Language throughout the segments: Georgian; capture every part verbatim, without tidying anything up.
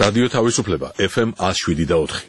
რადიო თავისუფლება ეფ ემ one oh seven და four.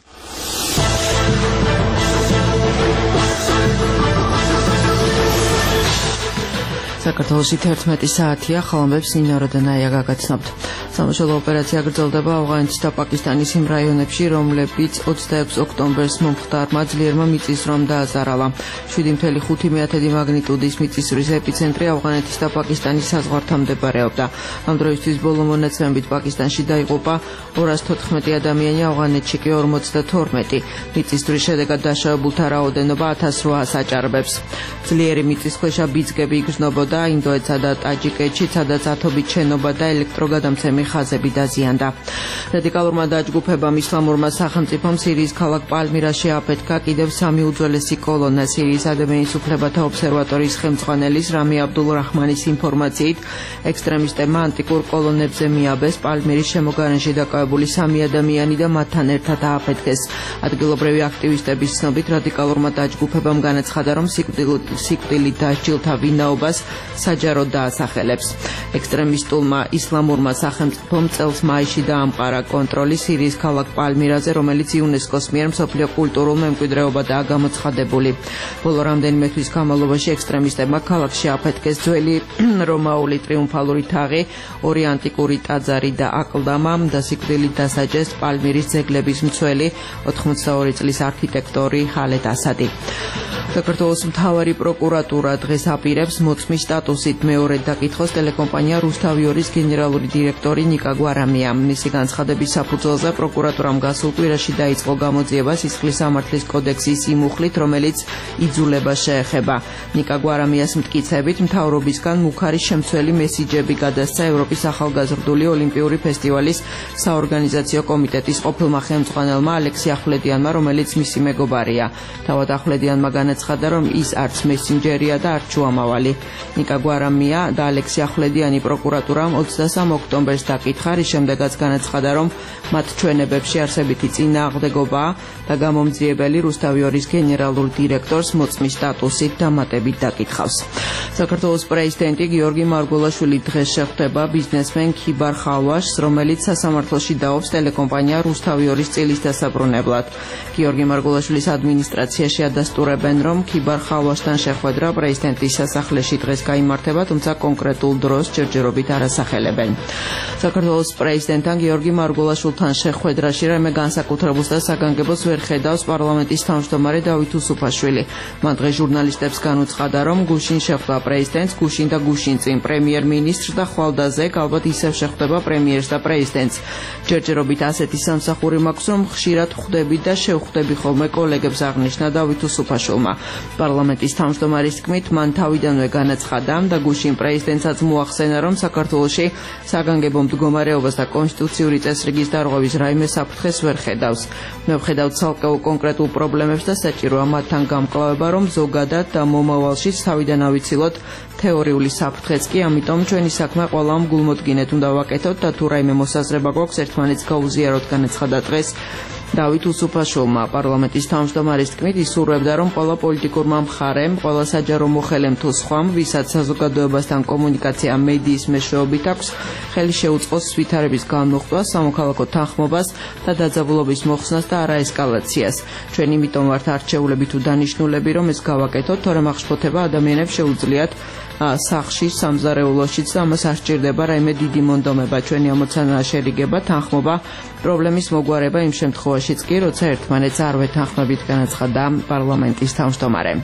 საქართველოს თერთმეტი საათია, ხალხებს ნინო როდანაია გაგაცნობთ. სამშობლო ოპერაცია გრძელდება ავღანეთის და პაკისტანის იმ რაიონებში, რომლებიც ოცდაექვსი ოქტომბერს მომხდარმა ძლიერმა მიწისძვრამ დააზარალა. შვიდი კoma ხუთი მაგნიტუდის მიწისძვრის ეპიცენტრი ავღანეთის და პაკისტანის საზღვართან მდებარეობდა. ამ დროისთვის ბოლო მონაცემებით პაკისტანში დაიღუპა ორას თოთხმეტი ადამიანი, ავღანეთში კი ორმოცდათორმეტი. მიწისძვრის შედეგად დაშავებულთა რაოდენობა ათას რვაას აჭარბებს. ძლიერი მიწისქვეშა ბიძგები იგრძნობოდა ინდოეთსა და ტაჯიკეთში, სადაც ათობით შენობა და ელექტროგადამცემი ხაზები დაზიანდა. რადიკალურმა დაჯგუფებამ ისლამურმა სახელმწიფომ სირიის ქალაქ პალმირაში აფეთქა კიდევ სამი უძველესი კოლონა. სირიის ადამიანის უფლებათა ობსერვატორიის ხელმძღვანელის რამი აბდულრაჰმანის ინფორმაციით, ექსტრემისტებმა ანტიკურ კოლონებზე მიაბეს პალმირის შემოგარენში დაკავებული სამი ადამიანი და მათთან ერთად ააფეთქეს. ადგილობრივი აქტივისტების ცნობით, რადიკალურმა დაჯგუფებამ განაცხადა, რომ სიკვდილით დასჯილთა ვინაობას საჯაროდ დაასახელებს. ექსტრემისტულმა ისლამურმა სახელმწიფომ წელს მაისში დაამყარა კონტროლი სირიის ქალაქ პალმირაზე, რომელიც იუნესკოს მიერ მსოფლიო კულტურულ მემკვიდრეობადაა გამოცხადებული. ბოლო რამდენიმე თვის განმავლობაში ექსტრემისტებმა ქალაქში აფეთქეს ძველი რომაული ტრიუმფალური თაღი, ორი ანტიკური ტაძარი და აკლდამა და სიკვდილით დასაჯეს პალმირის ძეგლების მცველი ოთხმოცდაორი წლის არქიტექტორი ხალედ ასადი. საქართველოს მთავარი პროკურატურა დღეს აპირებს მოწმის სტატუსით მეორედ დაკითხოს ტელეკომპანია რუსთავიორის გენერალური დირექტორი ნიკა გვარამია. მისი განცხადების საფუძველზე პროკურატურამ გასულ კვირაში დაიწყო გამოძიება სისხლის სამართლის კოდექსის იმ მუხლით, რომელიც იძულებას შეეხება. ნიკა გვარამიას მტკიცებით, მთავრობისგან მუხარის შემცველი მესიჯები გადასცა ევროპის ახალგაზრდული ოლიმპიური ფესტივალის საორგანიზაციო კომიტეტის ყოფილმა ხელმძღვანელმა ალექსი ახვლედიანმა, რომელიც მისი მეგობარია. თავად ახვლედიანმა განაცხადა, რომ ის არც მესინჯერია და არც შუამავალი. ნიკა გვარამია და ალექსი ახვლედიანი პროკურატურამ ოცდასამ ოქტომბერს დაკითხა, რის შემდეგაც განაცხადა, რომ მათ ჩვენებებში არსებითი წინააღმდეგობაა და გამომძიებელი რუსთავიორის გენერალურ დირექტორს მოწმის სტატუსით დამატებით დაკითხავს. საქართველოს პრეზიდენტი გიორგი მარგველაშვილი დღეს შეხვდება ბიზნესმენ ქიბარ ხალვაშს, რომელიც სასამართლოში დაობს ტელეკომპანია რუსთავიორის წილის დასაბრუნებლად. გიორგი მარგველაშვილის ადმინისტრაციაში ადასტურებენ, რომ ქიბარ ხალვაშთან შეხვედრა პრეზიდენტის სასახლეში დღეს გაიმართება, თუმცა კონკრეტულ დროს ჯერჯერობით არ ასახელებენ. საქართველოს პრეზიდენტთან გიორგი მარგველაშვილთან შეხვედრაში რაიმე განსაკუთრებულს და საგანგებოს ვერ ხედავს პარლამენტის თავმჯდომარე დავით უსუფაშვილი. მან დღეს ჟურნალისტებს განუცხადა, რომ გუშინ შეხვდა პრეზიდენტს, გუშინ და გუშინ წინ პრემიერ-მინისტრს და ხვალდაზეკ ალბათ ისევ შეხვდება პრემიერს და პრეზიდენტს. ჯერჯერობით ასეთი სამსახური მაქვს, რომ ხშირად ხვდები და შევხვდები ხოლმე კოლეგებს, აღნიშნა დავით უსუფაშვილმა. პარლამენტის თავმჯდომარის თქმით, მან თავიდანვე განაცხადა და გუშინ პრეზიდენტსაც მოახსენა, რომ საქართველოში საგანგებო მდგომარეობას და კონსტიტუციური წესრიგის დარღვევის რაიმე საფრთხეს ვერ ხედავს. მე ვხედავ ცალკეულ კონკრეტულ პრობლემებს და საჭიროა მათთან გამკლავება, რომ ზოგადად და მომავალში თავიდან ავიცილოთ თეორიული საფრთხეც კი, ამიტომ ჩვენი საქმე ყველამ გულმოდგინედ უნდა ვაკეთოთ და თუ რაიმე მოსაზრება გვაქვს ერთმანეთს გაუზიაროთ, განაცხადა დღეს დავით უსუფაშვილმა. პარლამენტის თავმჯდომარის თქმით, ისურვებდა, რომ ყველა პოლიტიკურმა მხარემ, ყველა საჯარო მოხელემ თუ სხვამ, ვისაც საზოგადოებასთან კომუნიკაცია მედიის მეშვეობით აქვს, ხელი შეუწყოს ვითარების განმოხტვას, სამოქალაქო თანხმობას და დაძაბულობის მოხსნას და არაესკალაციას. ჩვენ იმიტომ ვართ არჩეულები თუ დანიშნულები, რომ ეს გავაკეთოთ, თორემ აღშფოთება ადამიანებს შეუძლიათ სახში, სამზარეულოშიც და ამას არ სჭირდება რაიმე დიდი მონდომება. ჩვენი ამოცანაა შერიგება, თანხმობა, პრობლემის მოგვარება იმ შემთხვევაშიც კი, როცა ერთმანეთს არ ვეთანხმებით, განაცხადა პარლამენტის თავმჯდომარემ.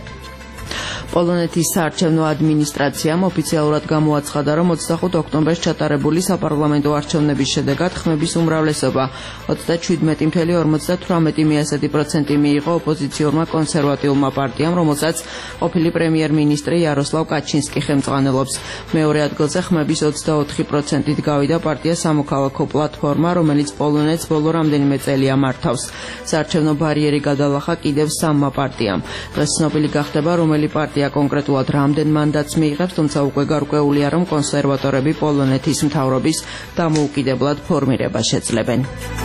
პოლონეთის საარჩევნო ადმინისტრაციამ ოფიციალურად გამოაცხადა, რომ ოცდახუთ ოქტომბერს ჩატარებული საპარლამენტო არჩევნების შედეგად ხმების უმრავლესობა ოცდაჩვიდმეტი კoma ორმოცდათვრამეტი პროცენტი მიიღო ოპოზიციურმა კონსერვატიულმა პარტიამ, რომელსაც ყოფილი პრემიერ-მინისტრი იაროსლავ კაჩინსკი ხელმძღვანელობს. მეორე ადგილზე ხმების ოცდაოთხი პროცენტით გავიდა პარტია სამოქალაქო პლატფორმა, რომელიც პოლონეთს ბოლო რამდენიმე წელია მართავს. საარჩევნო ბარიერი გადალახა კიდევ სამმა პარტიამ. დღეს ცნობილი გახდება, რომელი პარტია კონკრეტულად რამდენ მანდატს მიიღებს, თუმცა უკვე გარკვეულია, რომ კონსერვატორები პოლონეთის მთავრობის დამოუკიდებლად ფორმირებას შეძლებენ.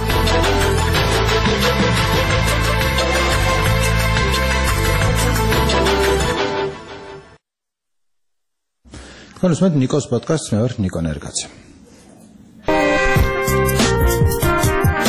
თქვენ უსმენთ ნიკოს პოდკასტს, მე ვარ ნიკო ნერგაძე.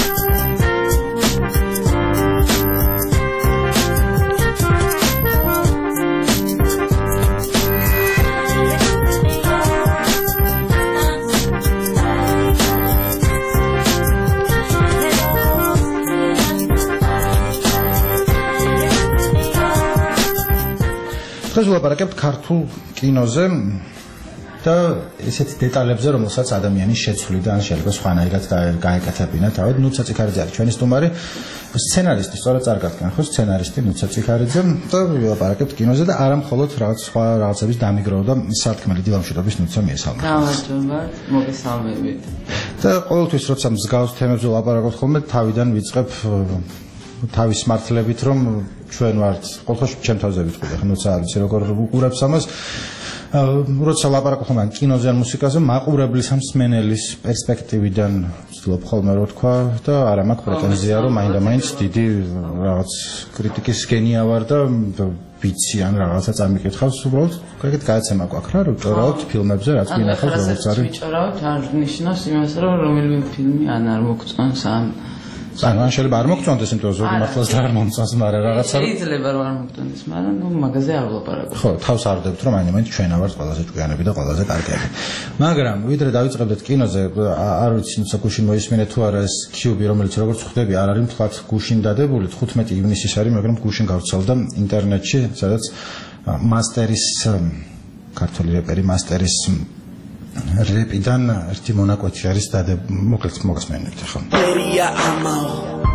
დღეს ვლაპარაკებთ ქართულ კინოზე და ესეთ დეტალებზე, რომელსაც ადამიანი შეცვლიდა, ან შეიძლება სხვანაირად გაეკეთებინა. თავად ნუცა ციხარიძე არის ჩვენი სტუმარი, სცენარისტი, სწორად წარგადგენ, ხო, სცენარისტი ნუცა ციხარიძე და ვლაპარაკებთ კინოზე და არა მხოლოდ რაღაც სხვა რაღაცების დამიგროვდა სათქმელი დილამშვიდობის ნუცა მიესალმა. გამარჯობა, მოგესალმებით. და ყოველთვის როცა მსგავს თემებზე ვლაპარაკობთ ხოლმე, თავიდან ვიწყებ თავის მართლებით, რომ ჩვენ ვართ, ყოველთვის ჩემ თავზე ვიტყვი, ხო, ნუცა არის როგორ უყურებს ამას. როცა ლაპარაკობ ხოლმე კინოზე ან მუსიკაზე, მაყურებლის ამ მსმენელის პერსპექტივიდან ვცდილობ ხოლმე რო თქვა და არა მაქვს პრეტენზია, რომ მაინდა-მაინც დიდი რაღაც კრიტიკის გენია ვარ და ვიცი ან რაღაცა წამიკითხავს, უბრალოდ კაიგეთ გააცემა გვაქვს რა, რომ ჭორავთ ფილმებზე, რაც მინახავს, როგორც არის. ვიჭორავთ, არ ნიშნავს იმას, რომ რომელიმე ფილმი ან არ მოგწონს ან ანუ ან შეიძლება არ მოგწონდეს, იმიტომ რომ ზოგი მართლაც და არ მომწონს, მაგრამ რაღაცა შეიძლება რომ არ მოგწონდეს, მაგრამ ნუ მაგაზე არ ვლაპარაკობ. ხო, თავს არ ვდებთ, რომ მაინდა-მაინც ჩვენა ვართ ყველაზე ჭკვიანები და ყველაზე კარგები. მაგრამ ვიდრე დავიწყებდეთ კინოზე, არ ვიცი, ნუცა გუშინ მოისმინეთ თუ არა ეს კიუბი, რომელიც როგორც ხვდები, არ არის მთლად გუშინ დადებული, თხუთმეტი ივნისის არის, მაგრამ გუშინ გავრცელდა ინტერნეტში, სადაც მასტერის ქართული რეპერი მასტერის რეპიდან ერთი მონაკვეთი არის დადებული, მოკლედ მოგესმენთ ხო? პერია ამაო.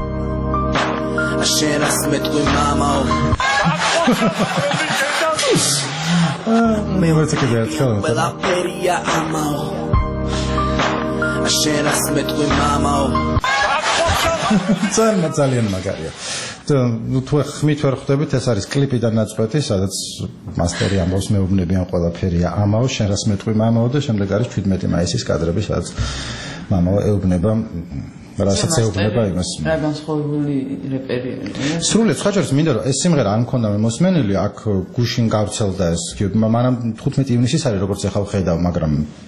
აშენას მეტყვი მამაო. მე ვეცე კიდე ერთხელ. პერია ამაო. აშენას მეტყვი მამაო. ძალიან ძალიან მაგარია. ну თუ ხმით ვერ ხვდებით, ეს არის კლიპიდან ნაწყვეტი, სადაც მასტერი ამბობს მეუბნებიან ყველაფერია ამაო, შენ რას მეტყვი მამაო და შემდეგ არის შვიდმეტი მაისის კადრები, სადაც მამაო ეუბნება რასაც ეუბნება იმას. რა განსხვავებული რეპერია. სრულიად სხვა ჯერს მინდა რომ ეს სიმღერა არ მქონდა მე მოსმენელი, აქ გუშინ გავრცელდა ეს, მაგრამ თხუთმეტი ივნისის არის როგორც ახლა ვხედავ, მაგრამ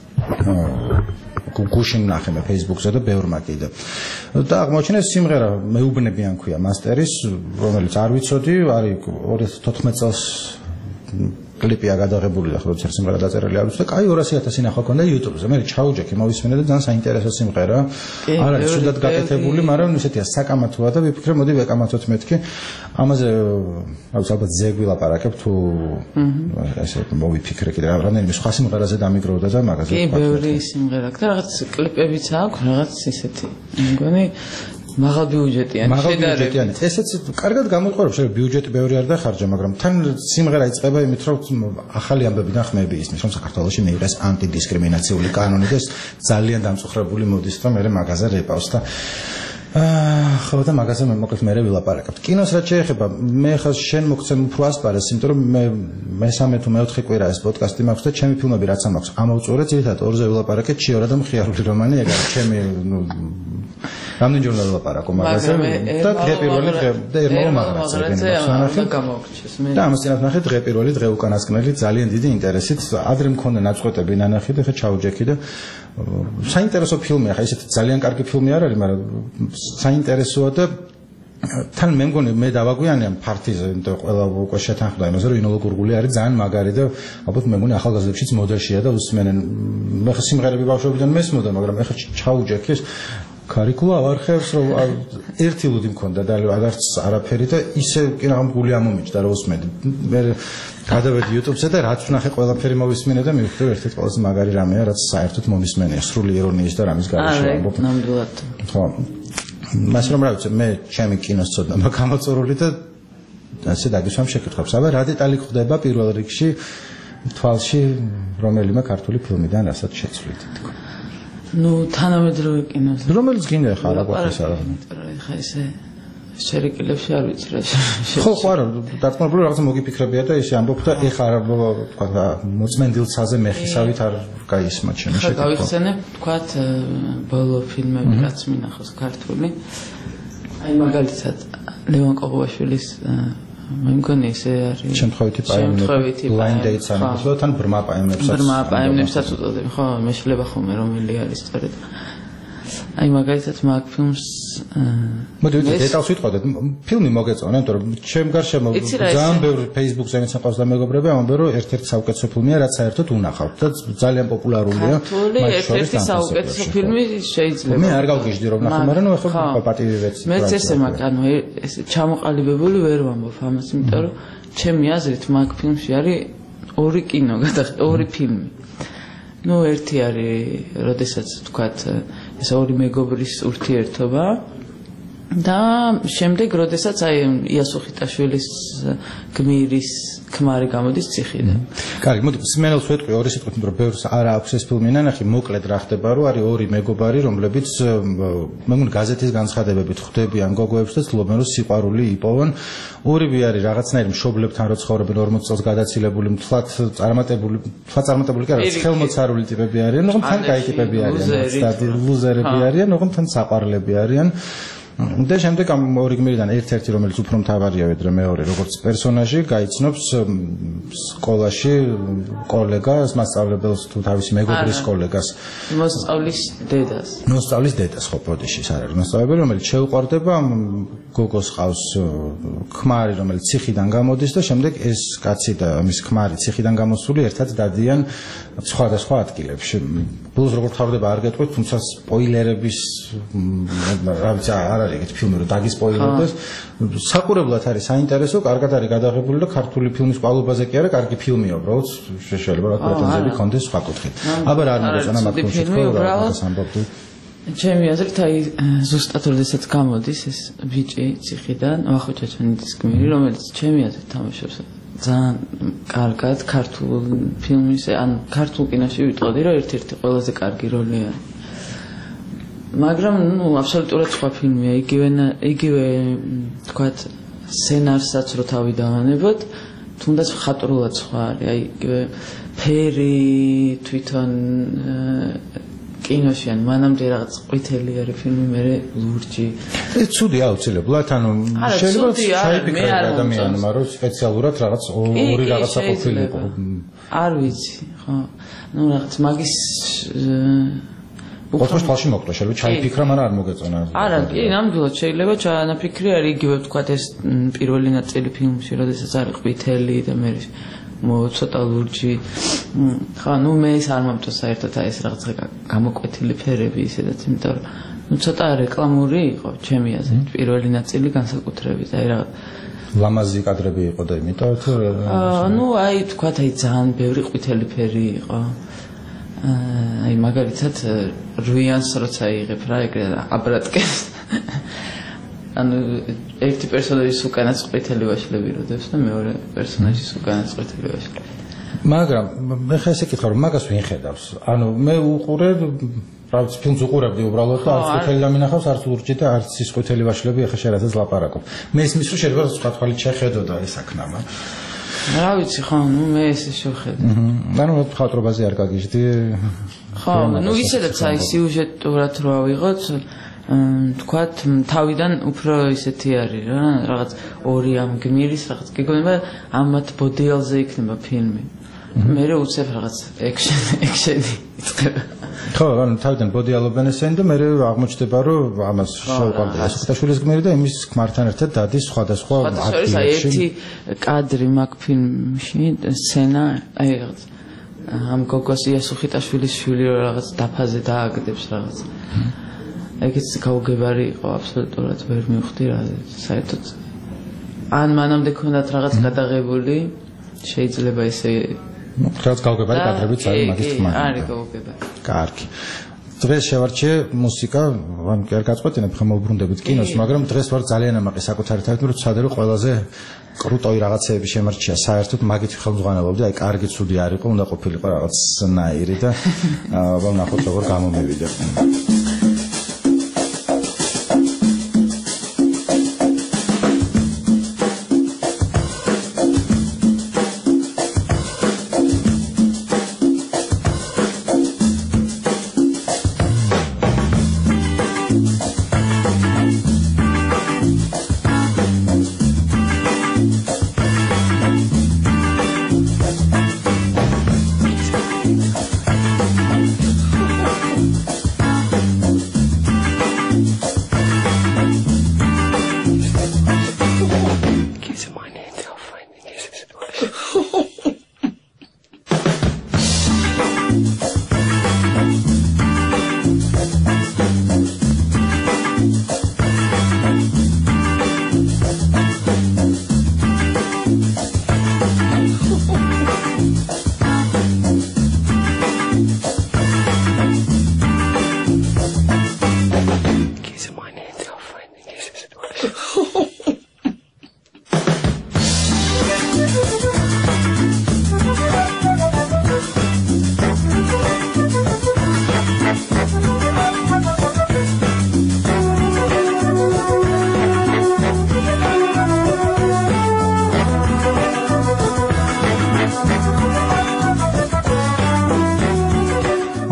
გუშინ ნახე მე Facebook-ზე და ბევრმა კიდე. და აღმოჩნდა ეს სიმღერა მეუბნებიან ქვია მასტერის, რომელიც არ ვიცოდი, არის ორი ათი თოთხმეტი წელს კლიპია გადაღებული და ხოც ერთ სიმღერა დაწერილი არის და კაი ორასი ათასი ნახვა ქონდა YouTube-ზე. მე ჩაუჯექი, მოვისმენე და ძალიან საინტერესო სიმღერა. არ არის სულად გაკეთებული, მაგრამ ისეთია საკამათოა და ვიფიქრე, მოდი ვეკამათოთ მეთქი. ამაზე რაღაც ალბათ ზეგვი ლაპარაკებ თუ ესე მოვიფიქრე კიდე რამდენიმე სხვა სიმღერაზე დამიგროვდა და მაგაზე. კი, ბევრი სიმღერა აქვს და რაღაც კლიპებიც აქვს, რაღაც ისეთი. მგონი მაღალ ბიუჯეტიანი შედარებით. ესეც კარგად გამოიყურებს, შეიძლება ბიუჯეტი ბევრი არ დახარჯა, მაგრამ თან სიმღერა იწყება იმით, რომ ახალი ამბებიდან ხმები ისმის, რომ საქართველოში მიიღეს ანტიდისკრიმინაციული კანონი და ძალიან დამწუხრებული მოდის და მე მაგაზე რეპავს და აა ხო და მაგაზე მე მოკლედ მე ვილაპარაკებთ. კინოს რაც შეეხება, მე ხა შენ მოგცემ უფრო ასპარეს, იმიტომ რომ მე მესამე თუ მეოთხე კვირა ეს პოდკასტი მაქვს და ჩემი ფილმები რაც მაქვს, ამოვწურე ძირითადად ორზე ვილაპარაკე, ჩიორა და მხიარული რომანი, ეგ არის ჩემი ნუ რამდენი ჯერ ვილაპარაკო მაგაზე და დღე პირველი დღე და ერმო მაგაზე განახილე გამოგჩეს მე და ამას წინათ ნახე დღე პირველი დღე უკანასკნელი ძალიან დიდი ინტერესით ადრე მქონდა ნაწყვეტები ნანახი და ხე ჩაუჯექი და საინტერესო ფილმია, ხა ისეთი ძალიან კარგი ფილმი არ არის, მაგრამ საინტერესოა და თან მე მგონი მე დავაგვიანე ამ ფარტიზე, იმიტომ რომ ყველა უკვე შეთანხმდა იმაზე, რომ ინოლო გურგული არის ძალიან მაგარი და ალბათ მე მგონი ახალგაზრდებშიც მოდელშია და უსმენენ. მე ხა სიმღერები ბავშვობიდან მესმოდა, მაგრამ ეხლა ჩაუჯექი ეს ქარიკულა ავარხევს, რომ ერთი ლუდი მქონდა და არც არაფერი და ისე კი რაღაც გული ამომიჭდა რომ უსმენდი. მე გადავედი YouTube-ზე და რაც ვნახე ყველაფერი მოვისმინე და მივხვდი ერთ-ერთი ყველაზე მაგარი რამეა, რაც საერთოდ მომისმენია, სრული ირონიის და რამის გარეშე ამბობ. ნამდვილად. ხო. მას რომ რა ვიცი, მე ჩემი კინოს ცოდნა გამოწორული და ასე დაგისვამ შეკითხვებს. აბა რა დეტალი ხდება პირველ რიგში თვალში რომელიმე ქართული ფილმიდან, რასაც შეცვლით თქო. ну თანამედროვე კინოზე რომელიც გინდა ხა რა გვაქვს არა ხა ესე შერეკილებში არ ვიცი რა ხო ხო არა დაწმობილი რაღაცა მოგიფიქრებია და ისე ამბობ და ეხა რა თქვა მოწმენდილცაზე მეხისავით არ გაისმა ჩემი შეკითხვა გავიხსენებ თქვა ბოლო ფილმები რაც მინახავს ქართული აი მაგალითად ლევან ყოღბაშვილის მე მგონი ესე არის შემთხვევითი პაიონერი blind dates არის ხო თან ბრმა პაიონერსაც ბრმა პაიონერსაც უწოდებ ხო მე შეიძლება ხოლმე რომელი არის სწორედ აი მაგალითად მაგ ფილმს მოდი დეტალს ვიტყოდეთ ფილმი მოგეწონა იმიტომ რომ ჩემ გარშემო ძალიან ბევრი Facebook-ზე მეც აყავს და მეგობრები ამბობენ რომ ერთ-ერთი საუკეთესო ფილმია რაც საერთოდ უნახავთ და ძალიან პოპულარულია ერთ-ერთი საუკეთესო ფილმი შეიძლება მე არ გავგიჟდი რომ ნახე მაგრამ ეხლა პატივი ვეცი მეც ესე მაგ ანუ ეს ჩამოყალიბებული ვერ ვამბობ ამას იმიტომ რომ ჩემი აზრით მაგ ფილმში არის ორი კინო, ორი ფილმი. ნუ ერთი არის, როდესაც თქვათ, ეს ორი მეგობრის ურთიერთობა და შემდეგ, როდესაც აი იასუხიტაშვილის გმირის ქმარი გამოდის ციხიდან. კარგი, მოდი, სმენელს ვეტყვი ორი სიტყვით, რომ ბევრს არ აქვს ეს ფილმი ნანახი, მოკლედ რა ხდება, რომ არის ორი მეგობარი, რომლებიც მე მგონი გაზეთის განცხადებებით ხვდებიან გოგოებს და ცდილობენ რომ სიყვარული იპოვონ. ორივე არის რაღაცნაირი მშობლებთან რო ცხოვრობენ ორმოცი წელს გადაცილებული, მთლად წარმატებული, მთლად წარმატებული კი არა, ხელმოცარული ტიპები არიან, ოღონდ თან კაი ტიპები არიან, სტატი ლუზერები არიან, ოღონდ თან საყვარლები არიან. და შემდეგ ამ ორი გმირიდან ერთ-ერთი რომელიც უფრო მთავარია ვიდრე მეორე როგორც პერსონაჟი გაიცნობს სკოლაში კოლეგას, მასწავლებელს თუ თავისი მეგობრის კოლეგას, მოსწავლის დედას. მოსწავლის დედას ხო პროდიში ის არის მოსწავლებელი რომელიც შეუყვარდება გოგოს ყავს ქმარი რომელიც ციხიდან გამოდის და შემდეგ ეს კაცი და მის ქმარი ციხიდან გამოსული ერთად დადიან სხვადასხვა ადგილებში. ბოლოს როგორ თავდება არ გეტყვით, თუმცა სპოილერების რა ვიცი არ არის ეგეთი ფილმი რომ დაგისპოილერდეს. საყურებლად არის საინტერესო, კარგად არის გადაღებული და ქართული ფილმის კვალობაზე კი არა, კარგი ფილმია უბრალოდ შეიძლება რა პრეტენზიები ქონდეს სხვა კუთხით. აბა რა არ მოგეწონა მაგ ფილმში თქო რა ამბობდი. ჩემი აზრით აი ზუსტად როდესაც გამოდის ეს ბიჭი ციხიდან, ვახოჭაჭანიძის გმირი, რომელიც ჩემი აზრით თამაშობს ძალიან კარგად ქართულ ფილმის, ან ქართულ კინოში ვიტყოდი, რომ ერთ-ერთი ყველაზე კარგი როლი არის. მაგრამ ნუ აბსოლუტურად სხვა ფილმია, იგივე იგივე თქვათ სცენარსაც რო თავი დავანებოთ, თუნდაც ხატრულად სხვა არის, აი იგივე ფერი თვითონ კინოში ან მანამდე რაღაც ყვითელი არის ფილმი, მე ლურჯი. ეს ცუდი აუცილებლად, ანუ შეიძლება ჩაიფიქრა ადამიანმა, რომ სპეციალურად რაღაც ორი რაღაცა ყოფილიყო. არ ვიცი, ხო. ნუ რაღაც მაგის ოთხ თვალში მოკლა, შეიძლება ჩაიფიქრა, მაგრამ არ მოგეწონა. არა, კი, ნამდვილად შეიძლება ჩაანაფიქრე, არის იგივე თქვათ ეს პირველი ნაწილი ფილმში, როდესაც არის ყვითელი და მე ცოტა ლურჯი. ხო, ნუ მე ეს არ მომწონს საერთოდ აი ეს რაღაცა გამოკვეთილი ფერები ისედაც, იმიტომ რომ ნუ ცოტა რეკლამური იყო, ჩემი აზრით, პირველი ნაწილი განსაკუთრებით, აი რაღაც ლამაზი კადრები იყო და იმიტომ რომ აა ნუ აი თქვათ აი ძალიან ბევრი ყვითელი ფერი იყო. აი მაგალითად რუიანს როცა იღებ რა ეგრე აბრატკეს. ანუ ერთი პერსონაჟის უკანაც ყვითელი ვაშლები როდებს და მეორე პერსონაჟის უკანაც ყვითელი ვაშლები. მაგრამ მე ხა ესე კითხავ რომ მაგას ვინ ხედავს? ანუ მე უყურე რა ვიცი ფილმს უყურებდი უბრალოდ და არც ყვითელი დამინახავს, არც ლურჯი და არც ის ყვითელი ვაშლები ახლა შეიძლება ლაპარაკობ. მე ისმის რომ შეიძლება სხვა თვალით შეხედოდა ეს აქნამა. რა ვიცი ხო, ნუ მე ესე შევხედე. ანუ ხატრობაზე არ გაგიჟდი. ხო, ნუ ისედაც აი სიუჟეტურად რო ავიღოთ, თქვათ თავიდან უფრო ისეთი არის რა, რაღაც ორი ამ გმირის რაღაც გეგონება, ამათ ბოდიელზე იქნება ფილმი. მე რო უცებ რაღაც ექშენი, ექშენი იწყება. ხო, ანუ თავიდან ბოდიალობენ ესენი და მე აღმოჩნდება რომ ამას შეუყვარდა იასუხიტაშვილის გმირი და იმის ქმართან ერთად დადის სხვადასხვა ადგილებში. აი ერთი კადრი მაგ ფილმში, სცენა, აი რაღაც ამ გოგოს იასუხიტაშვილის შვილი რაღაც დაფაზე დააგდებს რაღაც. ეგეც გაუგებარი იყო აბსოლუტურად ვერ მივხვდი რა საერთოდ. ან მანამდე ქონდათ რაღაც გადაღებული, შეიძლება ესე რაც გაუგებარი კადრებიც არის მაგის თქმა. არის გაუგებარი. კარგი. დღეს შევარჩიე მუსიკა, ან კი არ გაწყვეტინებ ხომ მოუბრუნდებით კინოს, მაგრამ დღეს ვარ ძალიან ამაყი საკუთარი თავით, რომ ცადე რომ ყველაზე კრუტოი რაღაცეები შემარჩია საერთოდ მაგით ხელმძღვანელობდი, აი კარგი ცუდი არ იყო, უნდა ყოფილიყო რაღაცნაირი და აბა ნახოთ როგორ გამომივიდა.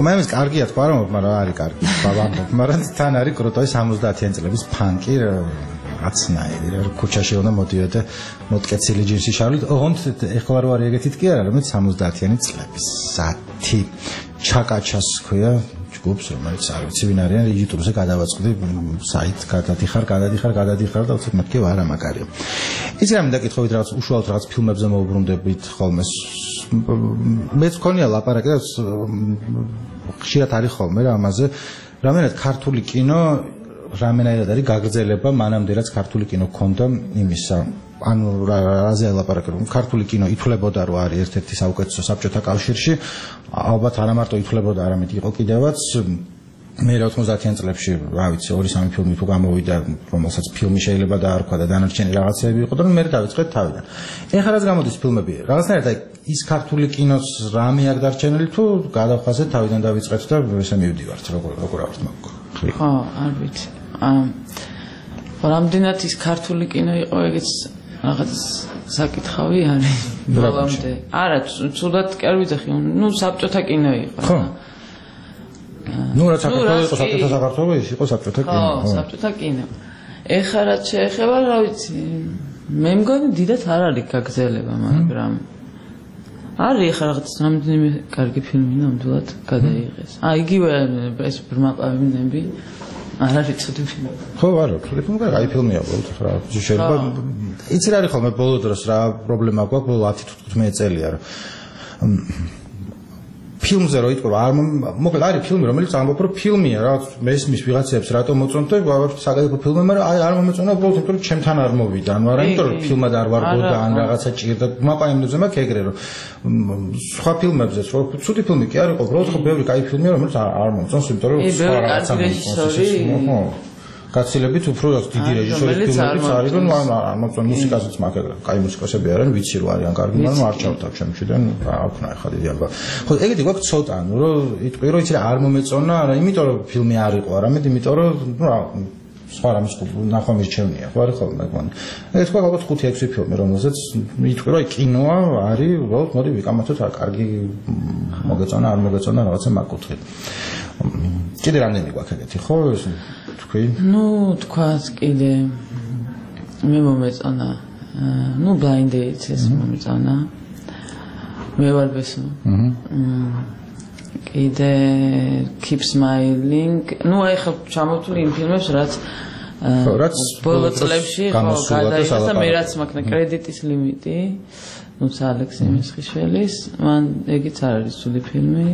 ხომ ამის კარგია თქვა რომ მაგრამ არის კარგი ვამბობ მაგრამ თან არის კრუტოი სამოცდაათიან წლების ფანკი აცნაირი რა ქუჩაში უნდა მოდიოდა მოტკეცილი ჯინსი შარლით ოღონდ ეხლა რო არის ეგეთით კი არა რომელიც სამოცდაათიანი წლების ზათი ჩაკაჩას ქვია ჯგუფს რომელიც არ ვიცი ვინ არიან YouTube-ზე გადავაწყდი საით გადადიხარ გადადიხარ გადადიხარ და უცებ მეთქე არა მაგარია იცი რა მინდა კითხავით რაღაც უშუალოდ რაღაც ფილმებზე მოუბრუნდებით ხოლმე მეც მქონია ლაპარაკი და ხშირად არის ხოლმე რა ამაზე რამენად ქართული კინო რამენად არის გაგრძელება მანამდე რაც ქართული კინო ქონდა იმისა ანუ რაზე ლაპარაკი რომ ქართული კინო ითვლებოდა რომ არის ერთ-ერთი საუკეთესო საბჭოთა კავშირში ალბათ არა მარტო ითვლებოდა არამედ იყო კიდევაც მე ოცდაათიან წლებში რა ვიცი ორი სამი ფილმი თუ გამოვიდა რომელსაც ფილმი შეიძლება დაარქვა და დანარჩენი რაღაცები იყო და მე დავიწყეთ თავიდან ეხლა რაც გამოდის ფილმები რაღაცნაირად აი ის ქართული კინოს რამე აქ დარჩენილი თუ გადავხაზეთ თავიდან დავიწყეთ და ესე მივდივართ როგორ როგორ ავთ მაგ ხო არ ვიცი რამდენად ის ქართული კინო იყო ეგეც რაღაც საკითხავი არის ბოლომდე არა ცუდად კი არ ვიცი ნუ საბჭოთა კინო იყო ხო ნუ რა საქართველოს იყო საბჭოთა საქართველოს იყო საბჭოთა კინო ხო საბჭოთა კინო ეხლა რაც შეეხება რა ვიცი მე მგონი დიდად არ არის გაგრძელება მაგრამ არის ეხლა რაღაც რამდენიმე კარგი ფილმი ნამდვილად გადაიღეს აა იგივე ეს ბრმაპავინები არ არის ცუდი ფილმი ხო არა ცუდი ფილმი აი ფილმია ბოლოს რა შეიძლება იცი რა არის ხოლმე ბოლო დროს რა პრობლემა გვაქვს ბოლო ათი თუ თხუთმეტი წელია რა ფილმზე რო იტყვი არ მოკლედ არის ფილმი რომელიც ამბობ რომ ფილმია რა მე ისმის ვიღაცებს რატომ მოწონთ და საგადაფო ფილმი მაგრამ აი არ მომეწონა უბრალოდ იმიტომ რომ ჩემთან არ მოვიდა ანუ არა იმიტომ რომ ფილმად არ ვარგო და ან რაღაცა ჭირდა მაპაიმებზე მაქვს ეგრე რომ სხვა ფილმებზეც რო ცუდი ფილმი კი არ იყო უბრალოდ ხო ბევრი კაი ფილმია რომელიც არ მომწონს იმიტომ რომ სხვა რაღაცა მომწონს გაცილებით უფრო დიდი რეჟისორი ფილმებიც არის რომ არ მომწონს მუსიკაზეც მაგ ეგრე კაი მუსიკოსები არიან ვიცი რომ არიან კარგი მაგრამ არ ჩავთავ შემჩიდან აქვნა ახლა დიდი ალბათ ხო ეგეთი გვაქვს ცოტა ანუ რომ იტყვი რომ იცი რა არ მომეწონა არა იმიტომ რომ ფილმი არ იყო არამედ იმიტომ რომ ნუ რა სხვა რამის ნახვა მირჩევნია ხო არის ხოლმე მეგონი ეს თქვა ალბათ ხუთი ექვსი ფილმი რომელზეც იტყვი რომ კინოა არის უბრალოდ მოდი ვიკამათოთ რა კარგი მოგეწონა არ მოგეწონა რაღაცა მაგ კუთხით კიდე რამდენი გვაქვს ეგეთი ხო თქვი ნუ თქვას კიდე მე მომეწონა ნუ blind dates ეს მომეწონა მე ვარ ბესო კიდე keep smiling ნუ აი ხა ჩამოვთვლი იმ ფილმებს რაც რაც ბოლო წლებში ხო გადაიღეს და მე რაც მაქვს კრედიტის ლიმიტი ნუ ალექსი მესხიშვილის მან ეგიც არ არის ცუდი ფილმი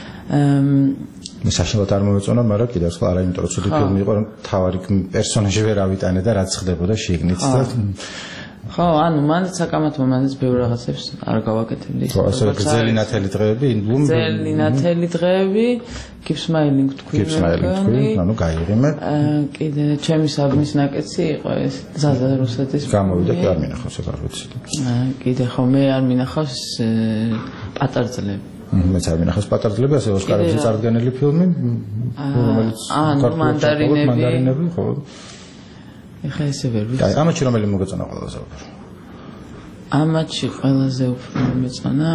მე საშინელად არ მომეწონა, მაგრამ კიდევ სხვა არა, იმიტომ რომ ცუდი ფილმი იყო, რომ თავარი პერსონაჟი ვერ ავიტანე და რაც ხდებოდა შიგნით და ხო, ანუ მანდ საკამათო მანდ ბევრ რაღაცებს არ გავაკეთებდი. ხო, ასე გზელი ნათელი დღეები, ინდუუმ გზელი ნათელი დღეები, keep smiling თქვი. keep smiling თქვი, ანუ გაიღიმე. კიდე ჩემი საბნის ნაკეცი იყო ეს ზაზა რუსეთის. გამოვიდა კი არ მინახავს ეგ არ ვიცი. კიდე ხო მე არ მინახავს პატარძლები. მეც არ მინახავს პატარძლები, ასე ოსკარებზე წარდგენილი ფილმი, რომელიც მანდარინები, მანდარინები, ხო. ეხლა ესე ვერ ვიცი. აი, ამაჩი რომელი მოგეწონა ყველაზე უფრო? ამაჩი ყველაზე უფრო მომეწონა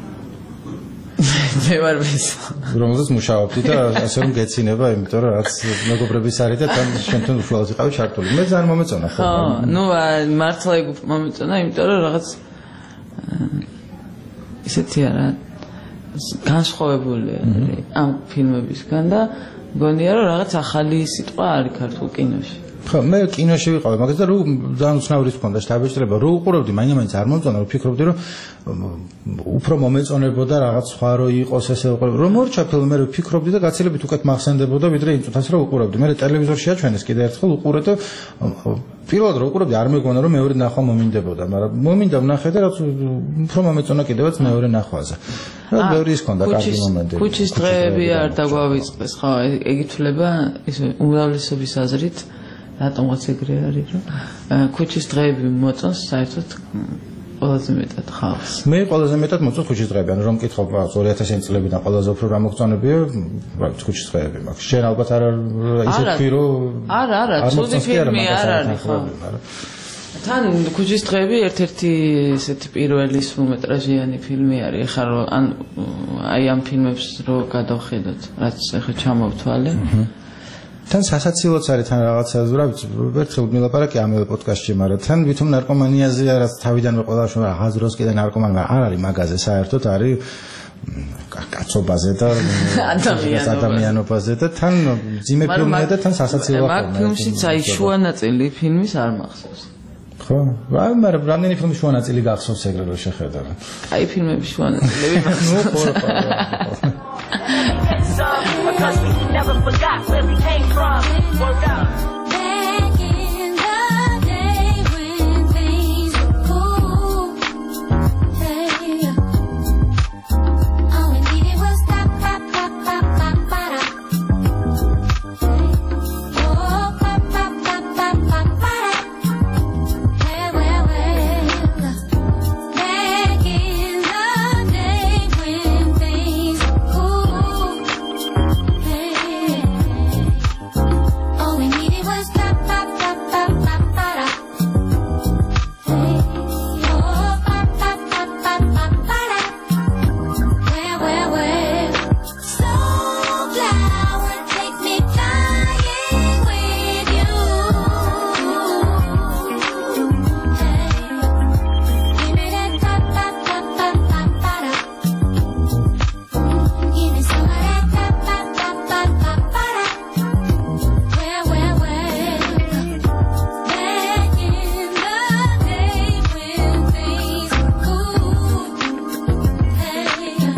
მე ვარ ვესო. რომელზეც მუშაობდი და ასე რომ გეცინება, იმიტომ რომ რაც მეგობრების არის და თან შენთან უშუალოდ იყავი ჩართული. მე ძალიან მომეწონა ხო. ხო, ნუ მართლა ეგ მომეწონა, იმიტომ რომ რაღაც ისეთი არა განსხვავებული ამ ფილმებისგან და მგონია რომ რაღაც ახალი სიტყვა არის ქართულ კინოში. ხო, მე კინოში ვიყავი, მაგას და რო ძალიან უცნაურის მქონდა შთაბეჭდილება, რო უყურებდი, მაინც არ მომწონა, რო ფიქრობდი, რომ უფრო მომეწონებოდა რაღაც სხვა რო იყოს ესე უყურებდი. რომ მორჩა ფილმი, მე ვფიქრობდი და გაცილებით უკეთ მახსენდებოდა, ვიდრე იმ წუთას რო უყურებდი. მე ტელევიზორში აჩვენეს კიდე ერთხელ უყურე და პირველად რო უყურებდი, არ მეგონა რომ მეორე ნახვა მომინდებოდა, მაგრამ მომინდა ვნახე და რაც უფრო მომეწონა კიდევაც მეორე ნახვაზე. რა ბევრი ის ქონდა კარგი მომენტები. ქუჩის დღეები არ დაგვავიწყდეს, ხო, ეგ ითვლება ისე უმრავლესობის აზრით რატომღაც ეგრე არის რომ ქუჩის დღეები მოწონს საერთოდ ყველაზე მეტად ხალხს. მე ყველაზე მეტად მოწონს ქუჩის დღეები, ანუ რომ მკითხავ ორი ათასი წლებიდან ყველაზე უფრო რა მოგწონებია, რა ვიცი ქუჩის დღეები მაქვს. შენ ალბათ არ ისე თქვი რომ არა, არა, ცუდი ფილმი არ არის ხო. თან ქუჩის დღეები ერთ-ერთი ესეთი პირველი სრულმეტრაჟიანი ფილმი არის. ხარ ან აი ამ ფილმებს რო გადავხედოთ, რაც ახლა ჩამოვთვალე. თან სასაცილოც არის თან რაღაცა, რა ვიცი, ერთხელ მილაპარაკე ამავე პოდკასტში, მაგრამ თან ვითომ ნარკომანიაზეა, რაც თავიდანვე ყველა შუა რაღაც დროს კიდე ნარკომანი არ არის მაგაზე, საერთოდ არის კაცობაზე და ადამიანობაზე და თან ძიმე ფილმია და თან სასაცილოა. მაგ ფილმშიც აი შუა ნაწილი ფილმის არ მახსოვს. ხო, მაგრამ რამდენი ფილმის შუა ნაწილი გახსოვს ეგრე რომ შეხედა. აი ფილმების შუა ნაწილები მახსოვს. Because we never forgot where we came from. Word up. Back in the day when things were cool. Hey, all we needed was pop, pop, pop, pop, pop, pop. Oh, pop, pop, pop, pop, pop, pop. Well, well, well. Back in the day when things were cool. All we needed was pop, pop, pop, pop, pop, pop. Hey, oh, pop, pop, pop, pop, pop, pop. Well, well, well. Slow flower, take me flying with you. Hey, give me that pop, pop, pop, pop, pop, pop. Give me some of that pop, pop, pop, pop, pop, pop. Well, well, well. Back in the day when things were cool. Hey,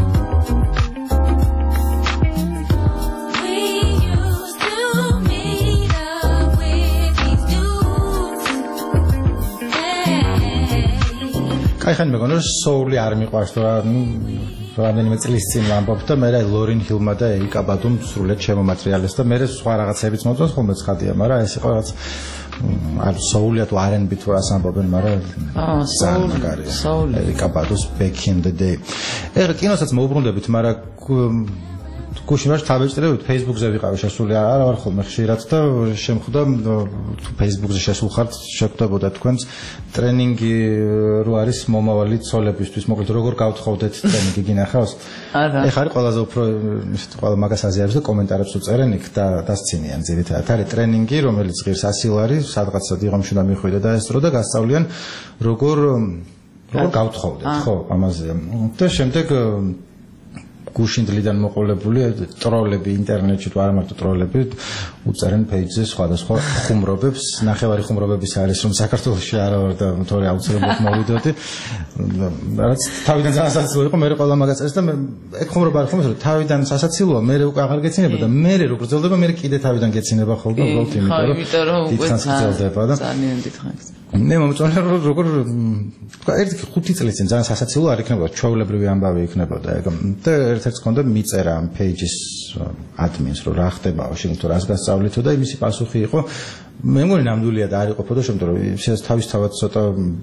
we used to meet up with these dudes. Hey. კაი ხანი მეგონა სოული არ მიყვარს რა, ნუ რამდენიმე წლის წინ ვამბობ და მე ლორინ ჰილმა და ერიკა ბადუმ სრულად შემომატრიალეს და მე სხვა რაღაცებიც მოწონს ხოლმე ცხადია, მაგრამ ეს იყო რაღაც არ სოულია თუ არ ენ ბი თუ რას ამბობენ, მაგრამ აა სოული, სოული. ერიკა ბადუს back in the day. ეხლა კინოსაც მოუბრუნდებით, მაგრამ გუშინ ვარ თავეჭრევით Facebook-ზე ვიყავი შესული, არა ვარ ხოლმე ხშირად და შემხვდა თუ Facebook-ზე შესულ ხართ, შეგვდებოდა თქვენს ტრენინგი რო არის მომავალი ცოლებისთვის, მოკლედ როგორ გავთხოვდეთ ტრენინგი გინახავს? არა. ეხლა არის ყველაზე უფრო ყველა მაგას აზიარებს და კომენტარებს უწერენ იქ და დასცინიან ძირითადად. არის ტრენინგი, რომელიც ღირს ასი ლარი, სადღაცა დიღამში უნდა მიხვიდე და ესწრო და გასწავლიან როგორ როგორ გავთხოვდეთ, ხო, ამაზე. და შემდეგ გუშინდლიდან მოყოლებული ტროლები ინტერნეტში თუ არა მარტო ტროლები უწერენ პეიჯზე სხვადასხვა ხუმრობებს, ნახევარი ხუმრობების არის რომ საქართველოში არა ვარ და თორე აუცილებლად მოვიდოდი. რაც თავიდან ძალიან სასაცილო იყო, მე ყველა მაგას წერს და ეგ ხუმრობა არ ხუმრობს, რომ თავიდან სასაცილოა, მე უკვე აღარ გეცინება და მე რო გრძელდება, მე კიდე თავიდან გეცინება ხოლმე, უბრალოდ იმიტომ რომ დიდხანს გრძელდება და ძალიან დიდხანს. მე მომწონს რომ როგორ ერთი ხუთი წლის წინ ძალიან სასაცილო არ იქნებოდა, ჩვეულებრივი ამბავი იქნებოდა ეგ და ერთ-ერთს ჰქონდა მიწერა ამ პეიჯის ადმინს რომ რა ხდებაო, შენ თუ რას გასწავლითო და იმისი პასუხი იყო, მე მგონი ნამდვილია და არ იყოფოდა, შემთხვევით რომ ეს თავისთავად ცოტა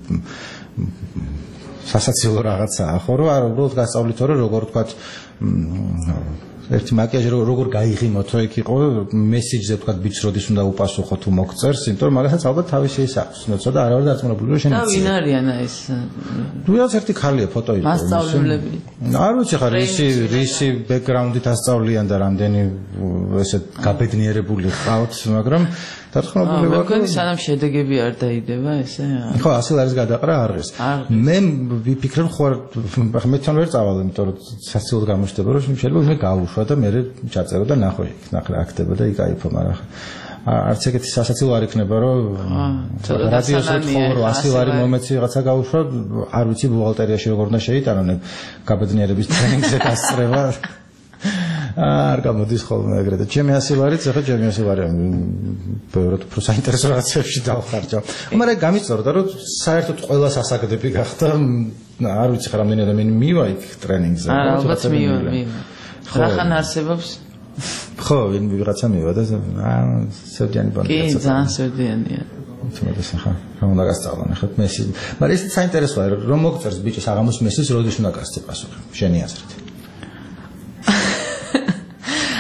სასაცილო რაღაცაა, ხო რომ არ უბრალოდ გასწავლითო რომ როგორ თქვათ ერთი მაკიაჟი როგორ გაიღიმოთ, რომ იქ იყო მესიჯზე თქვა ბიჭს როდის უნდა უპასუხო თუ მოგწერს, იმიტომ რომ მაგასაც ალბათ თავისი ის აქვს, ნოცა და არავარ დარწმუნებული რომ შენ იცი. და ვინ არიან ეს? რუაც ერთი ხალია ფოტო იყო. მასწავლებლები. არ ვიცი ხარ რისი რისი ბექგრაუნდით ასწავლიან და რამდენი ესე გაბედნიერებული ხავთ, მაგრამ დარწმუნებული ვარ. მეკონი სანამ შედეგები არ დაიდება ესე. ხო, ასი ლარის გადაყრა არ არის. მე ვიფიქრებ ხო მე თან ვერ წავალ, იმიტომ რომ სასწაულად გამოჩნდება რომ შეიძლება მე გავუშვა და მე ჩაწერო და ნახო იქ ნახე აქ ხდება და იკაიფო, მაგრამ არც ეგეთი სასაცილო არ იქნება რომ რადიოზე თხოვრო ასი ლარი მომეცი რაღაცა გავუშვა, არ ვიცი ბუღალტერიაში როგორ უნდა შეიტანონ გაბედნიერების ტრენინგზე დასწრება. არ გამოდის ხოლმე ეგრე და ჩემი ასი ლარიც ახლა ჩემი ასი ლარი ბევრად უფრო საინტერესო რაღაცებში დავხარჯავ. მაგრამ გამიწორდა რომ საერთოდ ყველა სასაგდები გახდა, არ ვიცი ხარ რამდენი ადამიანი მივა იქ ტრენინგზე. არა, ალბათ მივა, მივა. რახან არსებობს? ხო, ვინ ვიღაცა მივა და აა სევდიანი ბანკი. კი, ძალიან სევდიანია. თუმცა ახლა რა უნდა გასწავლონ ახლა მესი. მაგრამ ისიც საინტერესოა რომ მოგწერს ბიჭის აღამოს მესის როდის უნდა გასცე პასუხი. შენი აზრით.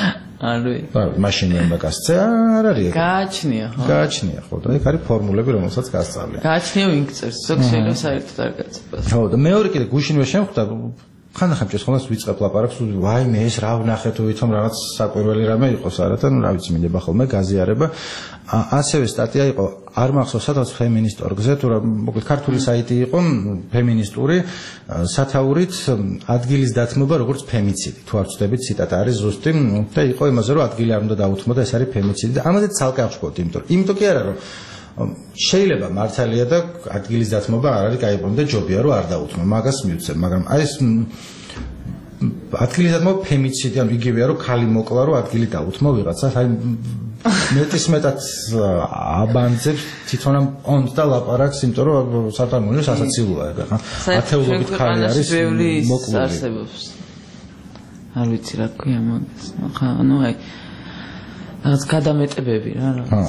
არის. და მაშინ უნდა გასცე, არ არის. გააჩნია, ხო? გააჩნია, ხო, და ეგ არის ფორმულები, რომელსაც გასწავლია. გააჩნია ვინ გწერს, ზოგ შეიძლება საერთოდ არ გაწევს. ხო, და მეორე კიდე გუშინვე შემხვდა ხანდახან ჭესხონას ვიწყებ ლაპარაკს, ვაიმე ეს რა ვნახე თუ ვითომ რაღაც საკვირველი რამე იყოს არა და ნუ რა ვიცი მინდება ხოლმე გაზიარება. ასევე სტატია იყო არ მახსოვს სადაც ფემინისტ ორგზე თუ რა მოკლედ ქართული საიტი იყო ფემინისტური სათაურით ადგილის დათმობა როგორც ფემიციდი თუ არ ვწდებით ციტატა არის ზუსტი და იყო იმაზე რომ ადგილი არ უნდა დაუთმოდა ეს არის ფემიციდი და ამაზე ცალკე აღშფოთი იმიტომ რომ იმიტომ კი არა რომ შეიძლება მართალია და ადგილის დათმობა არ არის გაიყვანო და ჯობია რომ არ დაუთმო მაგას მივცემ მაგრამ აი ეს ადგილის დათმობა ფემიციდი ან იგივეა რომ ხალი მოკლა რომ ადგილი დაუთმო ვიღაცას აი მეტის მეტად აბანძებს თვითონ პონტ და ლაპარაკს იმიტომ რომ სათანადო სასაცილოა ეგ ხა ათეულობით ხალი არის მოკლული არ ვიცი რა ქვია მაგას ხა ანუ აი რაღაც გადამეტებები რა რაღაც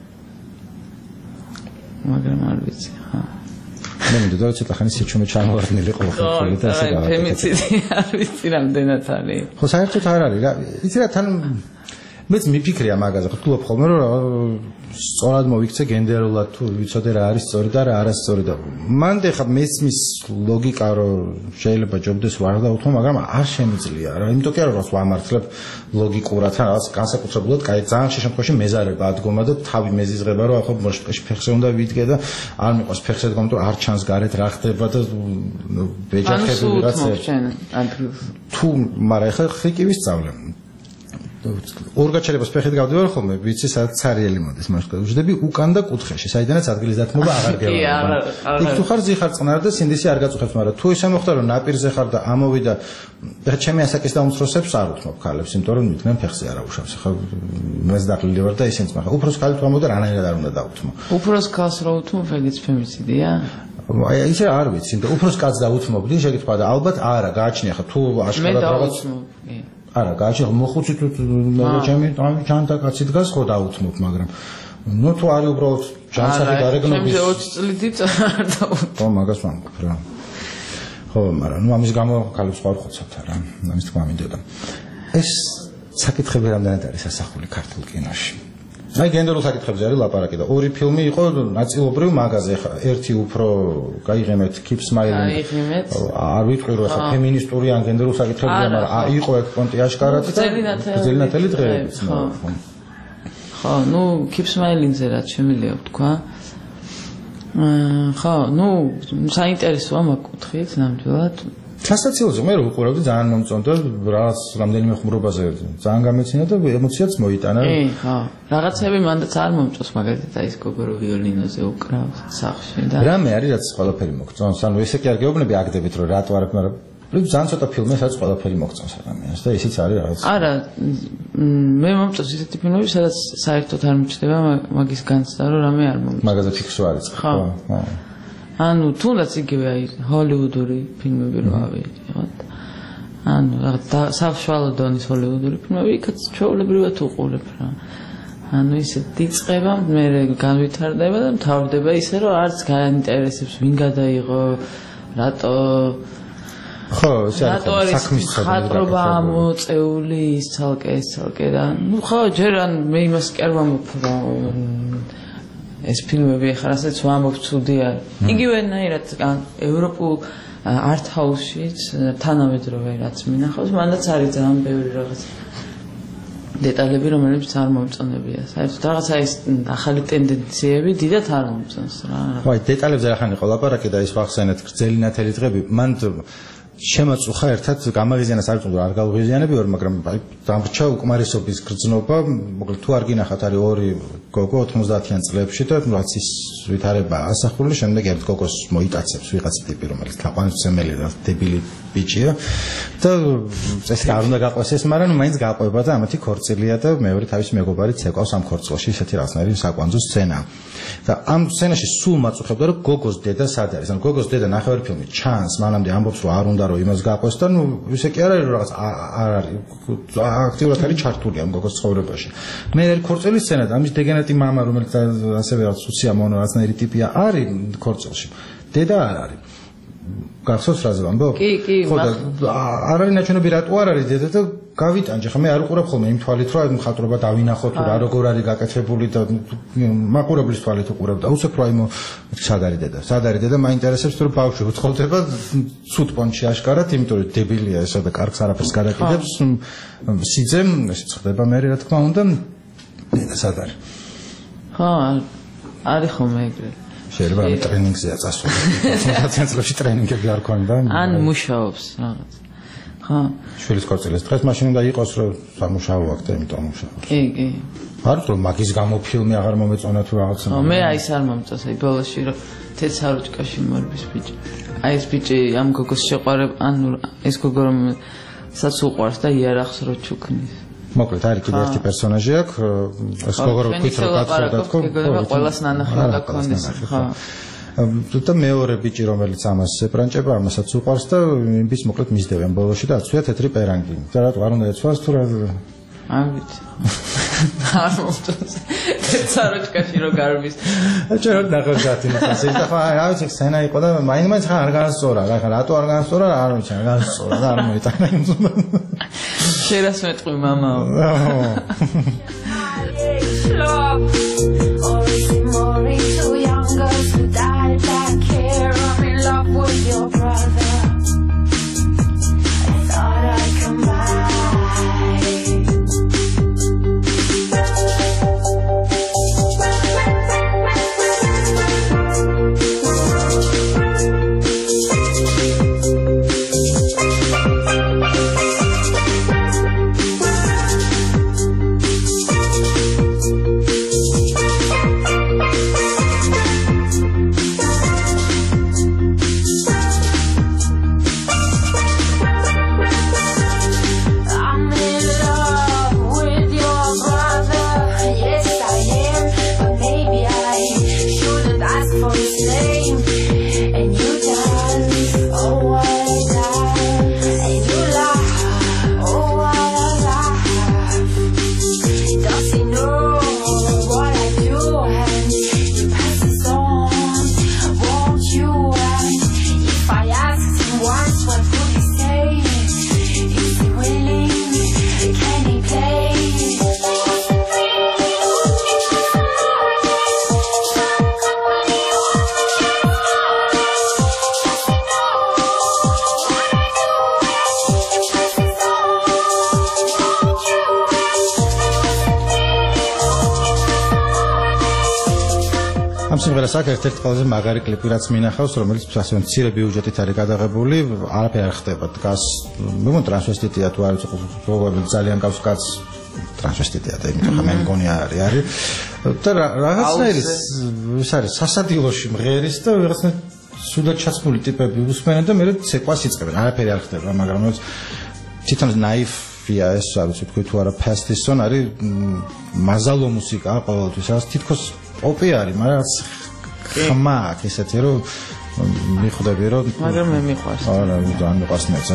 მაგრამ არ ვიცი ხა მე მინდოდა რომ ცოტა ხანი სიჩუმე ჩამოვარდნილი ყოველთვის და ასე გავაკეთე ფემიციდი არ ვიცი რამდენად არის ხო საერთოდ არ არის რა იცი რა თან მეც მიფიქრია მაგაზე ხო ვთქვი ხოლმე რომ სწორად მოვიქცე გენდერულად თუ ვიცოდე რა არის სწორი და რა არასწორი და მანდ ეხა მესმის ლოგიკა რომ შეიძლება ჯობდეს ვარ დაუთმო მაგრამ არ შემიძლია რა იმიტომ კი არა რომ ვამართლებ ლოგიკურად რაღაც განსაკუთრებულად კაი ძალიან ხშირ შემთხვევაში მეზარება ადგომა და თავი მეზიზღება რომ ახლა მოშპეში ფეხზე უნდა ვიდგე და არ მიყვას ფეხზე დგომ თუ არ ჩანს გარეთ რა ხდება და ბეჯახები რაღაცა თუ მაგრამ ეხა ხიკი ვისწავლე ორგაჩერებას ფეხით გავდივარ ხოლმე, ვიცი სადაც ცარიელი მოდის, მაგას ვუჯდები უკან და კუთხეში, საიდანაც ადგილის დათმობა აღარ გევალება. იქ თუ ხარ ზიხარ წყნარ და სინდისი არ გაწუხებს, მაგრამ თუ ისე მოხდა რომ ნაპირზე ხარ და ამოვიდა, ეხლა ჩემი ასაკის დაუმცროსებს არ უთმობ ქალებს, იმიტომ რომ იქნებ ფეხზე არ აუშავს. ეხლა მეც დაკლილი ვარ და ისინიც მაგრამ უფროს ქალი თუ ამოვიდა რანაირად არ უნდა დაუთმო. უფროს ქალს რა უთმობ, ეგეც ფემიციდია? აი ისე არ ვიცი, იმიტომ უფროს კაცს დაუთმობდი, შეგიტყვა და ალბათ არა, გააჩნია ხა თუ აშკარად რაღაც არა, გააჩნია მოხუცი თუ ჩემი ჯანთა კაცი დგას ხო დაუთმობ, მაგრამ ნუ თუ არის უბრალოდ ჯანსაღი გარეგნობის ჩემზე ოცი წლით არ დაუთმობ. ხო, მაგას ვამბობ რა. ხო, მაგრამ ნუ ამის გამო ქალებს ხარ ხოცავთ რა. ამის თქმა მინდოდა. ეს საკითხები რამდენად არის ასახული ქართულ კინოში? აი გენდერულ საკითხებზე არის ლაპარაკი და ორი ფილმი იყო ნაწილობრივ მაგაზე ხა ერთი უფრო გაიღემეთ Keep Smiling არ ვიტყვი რომ ხა ფემინისტური ან გენდერულ საკითხებზე მაგრამ იყო ეგ პონტი აშკარად და გძელინათელი დღეებიც ხო ნუ Keep Smiling-ზე რაც შემიძლია ვთქვა ხო ნუ საინტერესოა მაგ კუთხით ნამდვილად სასაცილოზე მე რო უყურავდი ძალიან მომწონდა რაღაც რამდენიმე ხმრობაზე ძალიან გამეცინა და ემოციაც მოიტანა კი ხო რაღაცები მანდაც არ მომწონს მაგალითად აი ეს გოგო რო ვიოლინოზე უკრავს სახლში და რამე არის რაც ყველაფერი მოგწონს ანუ ესე კი არ გეუბნები აგდებით რომ რატო არ მაგრამ ძალიან ცოტა ფილმი სადაც ყველაფერი მოგწონს ადამიანს და ისიც არის რაღაც არა მე მომწონს ისეთი ფილმები სადაც საერთოდ არ მიჩნდება მაგის განცდა რომ რამე არ მომწონს მაგაზე ფიქრს არის ხო ხო ანუ თუნდაც იგივე აი ჰოლივუდური ფილმები რო ავიღოთ ანუ რაღაც საშუალო დონის ჰოლივუდური ფილმები იქაც ჩვეულებრივად უყურებ რა ანუ ისე დიწყება მე განვითარდება და მთავრდება ისე რომ არც გაინტერესებს ვინ გადაიღო რატო ხო ეს არის საქმის ხატრობა ამოწეული ის ცალკე ეს ცალკე და ნუ ხო ჯერ ან მე იმას კი არ ვამოფრა ეს ფილმები ახლა რასაც ვამბობ ცუდი არის. იგივენაირად ევროპულ art house-შიც თანამედროვე რაც მინახავს, მანდაც არის ძალიან ბევრი რაღაც დეტალები, რომელებს არ მომწონებია. საერთოდ რაღაცა ის ახალი ტენდენციები დიდად არ მომწონს რა. ხო, აი დეტალებზე რახან იყო ლაპარაკი და ის ვახსენეთ გრძელინათელი დღეები. მან შემაწუხა ერთად გამაღიზიანას არ ვწუნდა არ გავღიზიანები ვარ მაგრამ აი დამრჩა უკმარისობის გრძნობა მოკლედ თუ არ გინახავთ არის ორი გოგო ოთხმოცდაათიან წლებში და რაც ის ვითარება ასახული შემდეგ ერთ გოგოს მოიტაცებს ვიღაც ტიპი რომელიც გაყვანისმცემელი და დებილი ბიჭია და წესი არ უნდა გაყვეს ეს მაგრამ ნუ მაინც გაყვება და ამათი ქორწილია და მეორე თავის მეგობარი ცეკვავს ამ ქორწილში ისეთი რაღაცნაირი საკვანძო სცენა და ამ სცენაში სულ მაწუხებდა რომ გოგოს დედა სად არის ანუ გოგოს დედა ნახევარი ფილმი ჩანს მანამდე ამბობს რომ არ უნდა რომ იმას გაყვეს და ნუ ისე კი არ არის რომ რაღაც არ არის აქტიურად არის ჩართული ამ გოგოს ცხოვრებაში მე ერთ ქორწილის სცენა და ამის დეგენატი მამა რომელიც ასევე რაღაც სუცია მონო რაღაცნაირი ტიპია არის ქორწილში დედა არ არის გახსოვს რაზე ვამბობ? კი, კი, ხო და არ არის ნაჩვენები რატო არ არის დედა და გავიტანჯე ხა მე არ უყურებ ხოლმე იმ თვალით რომ მხატვრობა დავინახო თუ რა როგორ არის გაკეთებული და მაყურებლის თვალით უყურებ და უცებ რა იმო სად არის დედა სად არის დედა მაინტერესებს თუ ბავშვი უცხოლდება ცუდ პონჩი აშკარად იმიტომ რომ დებილია ესა და კარგს არაფერს გადაკიდებს სიძემ ესე ხდება მე რა თქმა უნდა დედა სად არის ხო არის ხოლმე ეგრე შეიძლება ამ ტრენინგზეა წასული კონსულტაციის წლებში ტრენინგები არ ქონდა ან მუშაობს რაღაც ხო შვილის ქორწილის დღეს მაშინ უნდა იყოს რომ სამუშაო აქ და იმიტომ ამუშავებს კი კი არ თქო მაგის გამო ფილმი აღარ მომეწონა თუ რაღაცა ხო მე აი ეს არ მომწონს აი ბოლოში რომ თეთრსაროჭკაში მორბის ბიჭი აი ეს ბიჭი ამ გოგოს შეყვარებ ანუ ეს გოგო რომ საც უყვარს და იარაღს რო ჩუქნის მოკლედ არის კიდე ერთი პერსონაჟი აქვს ეს გოგო რო ქვით რო გაცხოვდა თქო ყველას ნანახი და კონდეს ხო და მეორე ბიჭი რომელიც ამას ებრანჭება ამასაც უყვარს და იმის მოკლედ მისდევენ ბოლოში და აცვია თეთრი პერანგი და რატო არ უნდა ეცვას თუ რა არ ვიცი არ მომწონს თეთრსაროჭკაში რო გარბის აჭერ ნახევ საათი ნახეს და ხო რა ვიცი სცენა იყო და მაინც ხარ არ განსწორა რა რატო არ განსწორა არ ვიცი არ განსწორა და არ მოიტანა შერას მეტყვი მამაო Your brother, I thought I'd come სიმღერას აქ ერთ-ერთი ყველაზე მაგარი კლიპი რაც მინახავს, რომელიც ასე მცირე ბიუჯეტით არის გადაღებული, არაფერი არ ხდება. დგას, მე მგონი ტრანსვესტიტია თუ არის, როგორ ძალიან გავს კაც ტრანსვესტიტია და იმიტომ ხომ მე მგონი არის, არის. და რაღაცნაირი ის არის სასადილოში მღერის და რაღაცნა სულად ჩაცმული ტიპები უსმენენ და მე ცეკვას იწყებენ. არაფერი არ ხდება, მაგრამ თვითონ ნაიფია ეს, არ ვიცი თქვი თუ არა ფასტისონ არის მაზალო მუსიკა ყოველთვის, რაც თითქოს ოპი არის, მაგრამ ხმა აქვს ესეთი რომ მიხვდები რომ მაგრამ მე მიყვარს. არა, ძალიან მიყვარს მეც.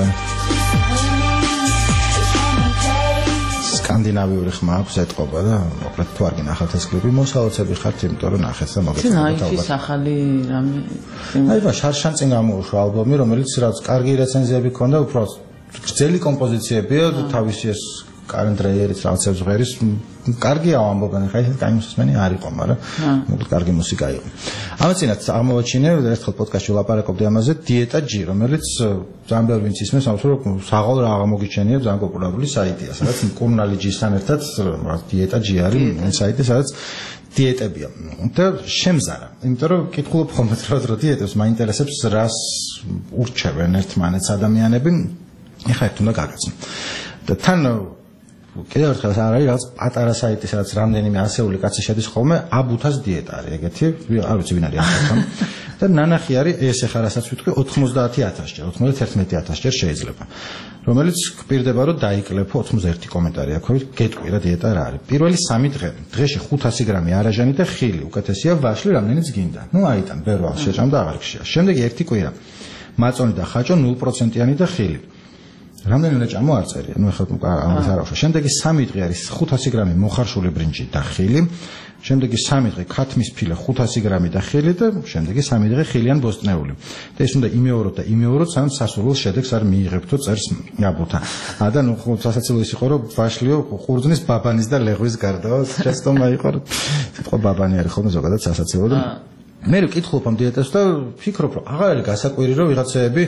სკანდინავიური ხმა აქვს ეთყობა და მოკლედ თუ არ გინახავთ ეს კლიპი, მოსალოცები ხართ, იმიტომ რომ ნახეთ და მოგეწონათ. ნაიფის ახალი რამე. აი ბა შარშან წინ გამოუშვა ალბომი, რომელიც რაც კარგი რეცენზიები ჰქონდა, უფრო გრძელი კომპოზიციებია, თავისი ეს კარენ დრეიერის რაღაცებს ღერის კარგია ამბობენ, ხა ეს კაი მოსმენი არ იყო, მაგრამ მოკლედ კარგი მუსიკა იყო. ამაცინაც აღმოაჩინე, ერთხელ პოდკასტში ვლაპარაკობდი ამაზე, დიეტა ჯი, რომელიც ძალიან ბევრი ვინც ისმენს, ამბობს რომ საღოლ რა აღმოგიჩენია, ძალიან პოპულარული საიტია, სადაც კურნალი ჯისთან ერთად დიეტა ჯი არის საიტი, სადაც დიეტებია. და შემზარა, იმიტომ რომ კითხულობ ხოლმე რა დიეტებს მაინტერესებს, რას ურჩევენ ერთმანეთს ადამიანები, ეხლა ერთ უნდა გაგაცნო. და თან კიდევ ერთხელ არ არის რაღაც პატარა საიტი, სადაც რამდენიმე ასეული კაცი შედის ხოლმე, აბუთას დიეტა არის ეგეთი, არ ვიცი ვინ არის ამ და ნანახი არის ეს ახლა რასაც ვიტყვი ოცდაათი ათასი ჯერ, ოცდაათი ათასი ჯერ შეიძლება. რომელიც გვპირდება რომ დაიკლეფო ოცდაერთი კომენტარი აქვს, გეტყვი რა დიეტა რა არის. პირველი სამი დღე, დღეში ხუთასი გრამი არაჟანი და ხილი, უკეთესია ვაშლი რამდენიც გინდა. ნუ აიტან ბერვა შეჭამ და აღარ გშია. შემდეგი ერთი კვირა. მაწონი და ხაჭო ნულ პროცენტიანი და ხილი. რამდენიმე ჭამო არ წერია. ნუ ეხლა ამას არ ავშვა. შემდეგი სამი დღე არის ხუთასი გრამი მოხარშული ბრინჯი და ხილი. შემდეგი სამი დღე ქათმის ფილე ხუთასი გრამი და ხილი და შემდეგი სამი დღე ხილიან ბოსტნეული. და ეს უნდა იმეოროთ და იმეოროთ, სანამ სასურველ შედეგს არ მიიღებთო წერს აბუთა. ა და ნუ სასაცილო ის იყო, რომ ბაშლიო ყურძნის ბაბანის და ლეღვის გარდაო, ჩასტომა იყო, რომ სიტყვა ბაბანი არის ხოლმე ზოგადად სასაცილო და მე ვკითხულობ ამ დიეტას და ვფიქრობ, რომ აღარ არის გასაკვირი, რომ ვიღაცეები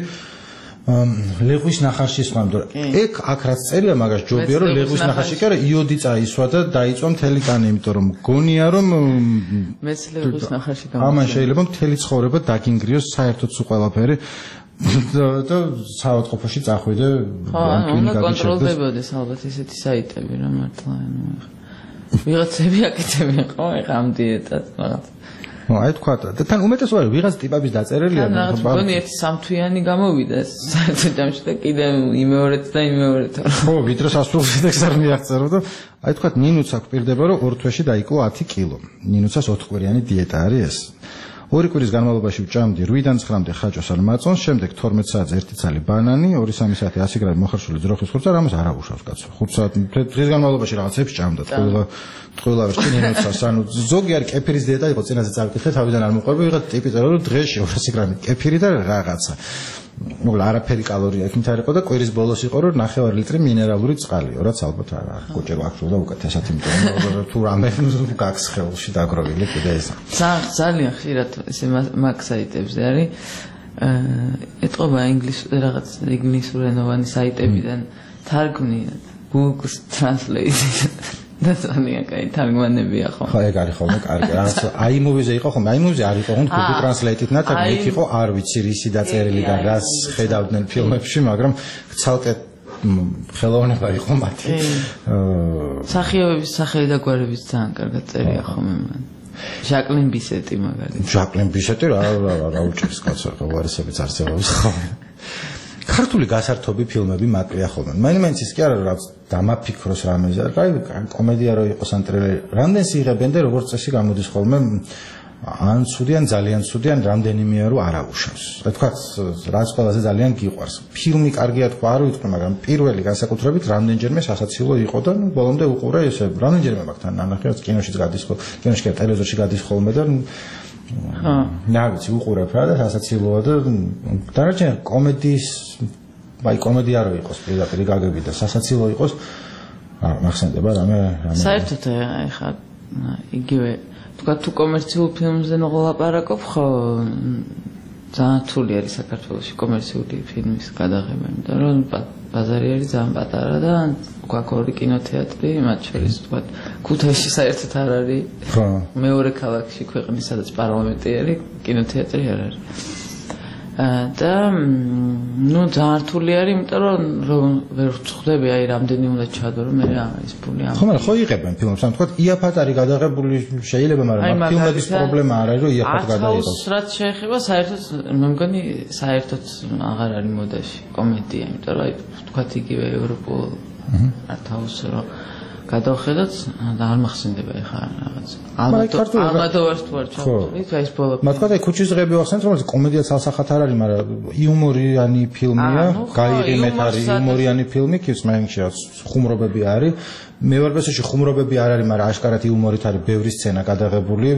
ლეღვის ნახარში სვამდა. ეგ აქ რაც წერია, მაგას ჯობია, რომ ლეღვის ნახარში კი არა, იოდი წაისვა და დაიწვა მთელი კანი, იმიტომ რომ გონია, რომ მეც ლეღვის ნახარში გამოვიდა. ამან შეიძლება მთელი ცხოვრება დაგინგრიოს საერთოდ სულ ყველაფერი და საავადმყოფოში წახვიდე. ხო, უნდა კონტროლდებოდეს ალბათ ესეთი საიტები, რა მართლა, ანუ ვიღაცები აკეთებენ ხო, ეხა ამ დიეტას, რაღაც ну, აი თქვა და თან უმეტეს ვარ ვიღაც ტიპების დაწერილია და მგონი ერთი სამთვიანი გამოვიდა საერთოდ ჯამში და კიდე იმეორეთ და იმეორეთ. ხო, ვიდრე სასურველ შედეგს არ მიაღწევ და აი თქვა ნინუც აქ პირდება რომ ორ თვეში დაიკლო ათი კილო. ნინუცას ოთხკვირიანი დიეტა არის ეს. ორი კვირის განმავლობაში ვჭამდი რვიდან ცხრამდე ხაჭოს ან მაწონს, შემდეგ თორმეტ საათზე ერთი ცალი ბანანი, ორი სამი საათი ასი გრამი მოხარშული ძროხის ხურცა, რამას არ აღუშავს კაცო. ხუთ საათი დღის განმავლობაში რაღაცებს ჭამდა. ყველა ყველა ვერჩინინოცას, ანუ ზოგი არის კეფირის დიეტა იყო, წინაზე წავიკითხე, თავიდან არ მოყვება, ვიღაც ტიპი წერა რომ დღეში ორასი გრამი კეფირი და რაღაცა. მოგლა არაფერი კალორია იქით არ იყო და კვირის ბოლოს იყო რომ ნახევარი ლიტრი მინერალური წყალიო, რაც ალბათ არა კოჭერო აქ და უკეთესად, იმიტომ რომ თუ რამე გაქვს ხელში დაგროვილი კიდე ეს. ძალიან ხშირად ესე მაგ საიტებზე არის ეთყობა ინგლისურ რაღაც ინგლისურენოვანი საიტებიდან თარგმნი Google Translate და ძალიან კაი თარგმანებია ხო. ხო, ეგ არის ხოლმე კარგი. რაღაც iMovie-ზე იყო ხოლმე, iMovie-ზე არ იყო ხოლმე Google Translate-ით ნათარგმნი, იქ იყო არ ვიცი რისი დაწერილი და რას ხედავდნენ ფილმებში, მაგრამ ცალკე ხელოვნება იყო მათი. სახეობების სახელი და გვარების ძალიან კარგად წერია ხოლმე მან. ჟაკლინ ბისეტი მაგალითად. ჟაკლინ ბისეტი რა რა უჭერს კაცო, უარესებიც არსებობს ხოლმე. ქართული გასართობი ფილმები მაკლია ხოლმე. მაინც ის კი არა რაც დამაფიქროს რამეზე. კაი, კომედია რო იყოს ან ტრილერი, რამდენს იღებენ და როგორც წესი გამოდის ხოლმე ან ცუდი ან ძალიან ცუდი ან რამდენიმეა რო არაუშავს. და თქვა რაც ყველაზე ძალიან გიყვარს. ფილმი კარგია თქვა არ ვიტყვი, მაგრამ პირველი განსაკუთრებით რამდენჯერმე სასაცილო იყო და ნუ ბოლომდე უყურე ესე. რამდენჯერმე მაგთან ნანახი, რაც კინოში გადის ხოლმე, კინოში კი ტელევიზორში გადის ხოლმე და ხო. ნავიცი უყურებ რა და სასაცილოა და დანარჩენი კომედიის აი კომედია რო იყოს პირდაპირ გაგები და სასაცილო იყოს არ მახსენდება რამე რამე საერთოდ ეხა იგივე თქვა თუ კომერციულ ფილმზე ნოლაპარაკობ ხო ძალიან რთული არის საქართველოში კომერციული ფილმის გადაღება, იმიტომ რომ ბაზარი არის ძალიან პატარა და გვაქვს ორი კინოთეატრი, მათ შორის თქვა ქუთაისში საერთოდ არ არის. ხო. მეორე ქალაქში ქვეყნის სადაც პარლამენტი არის, კინოთეატრი არ არის. და ნუ ძალიან რთული არის, იმიტომ რომ ვერ ვწხვდები აი რამდენი უნდა ჩადო რომ მე ის ფული ამ. ხო, მაგრამ ხო იღებენ ფილმებს, ან თქვა იაფად არის გადაღებული შეიძლება, მაგრამ ფილმების პრობლემა არ არის რომ იაფად გადაიღოს. ათავს რაც შეეხება საერთოდ მე მგონი საერთოდ აღარ არის მოდაში კომედია, იმიტომ რომ აი თქვა იგივე ევროპულ ათავს რომ გადავხედოთ და არ მახსენდება ეხლა რაღაც. ალბათ თუ არ ჩავთვლით აი ეს ბოლო. მაგრამ თქვა ქუჩის დღეები ვახსენეთ, რომელიც კომედია ცალსახად არ არის, მაგრამ იუმორიანი ფილმია, გაიღიმეთ არის იუმორიანი ფილმი, კიც მაინჩია ხუმრობები არის. მევარბესოში ხუმრობები არ არის, მაგრამ აშკარად იუმორით არის ბევრი სცენა გადაღებული.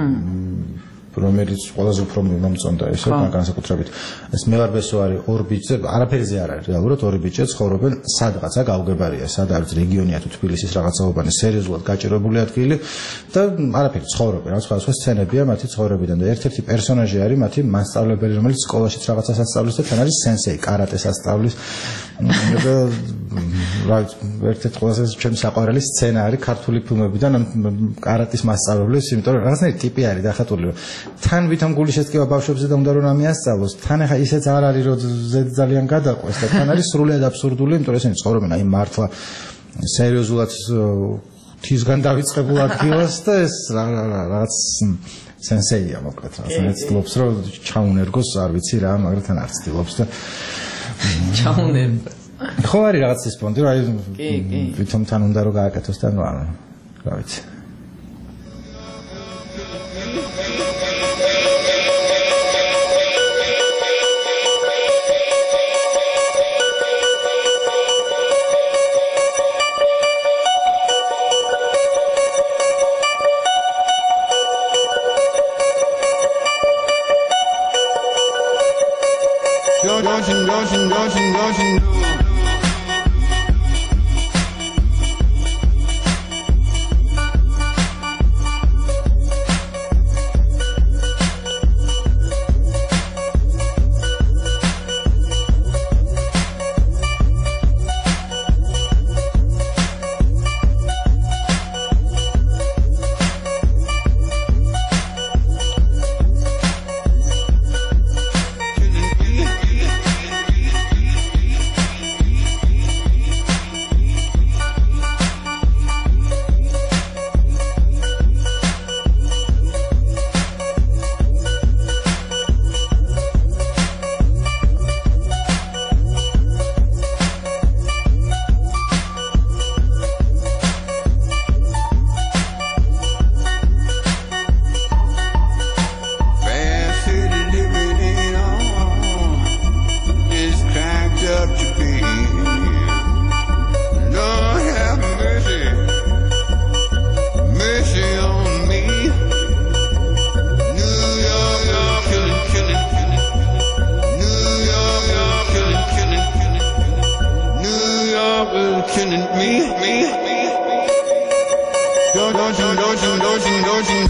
რომელიც ყველაზე უფრო მომწონდა ესე განსაკუთრებით. ეს მევარბესო არის ორ ბიჭზე, არაფერიზე არ არის რეალურად ორი ბიჭი ცხოვრობენ სადღაცა გაუგებარია, სად არის რეგიონია თუ თბილისის რაღაცაობანი სერიოზულად გაჭირებული ადგილი და არაფერი ცხოვრობენ, რა სხვა სცენებია მათი ცხოვრებიდან და ერთ-ერთი პერსონაჟი არის მათი მასწავლებელი, რომელიც სკოლაშიც რაღაცას ასწავლის და თან არის სენსეი, კარატეს ასწავლის. და რა ერთ-ერთი ყველაზე ჩემი საყვარელი სცენა არის ქართული ფილმებიდან კარატის მასწავლებლის, იმიტომ რომ რაღაცნაირი ტიპი არის დახატული რომ თან ვითომ გული შეცქება ბავშვებზე და უნდა რომ რამე ასწავლოს, თან ახლა ისეც არ არის რომ ძალიან გადაყვეს და თან არის სრულიად აბსურდული, იმიტომ რომ ესენი ცხოვრობენ აი მართლა სერიოზულად თისგან დავიწყებულ ადგილას და ეს რაღაც სენსეია მოკლედ, რაღაცნაირად ცდილობს რომ ჩაუნერგოს, არ ვიცი რა, მაგრამ თან არ ცდილობს და ჩაუნერგო. ხო არის რაღაც ის პონტი, რომ აი ვითომ თან უნდა რომ გააკეთოს და ნუ რა ვიცი. uh, killing me, me, me. Don't, don't you, don't you, don't you, don't you.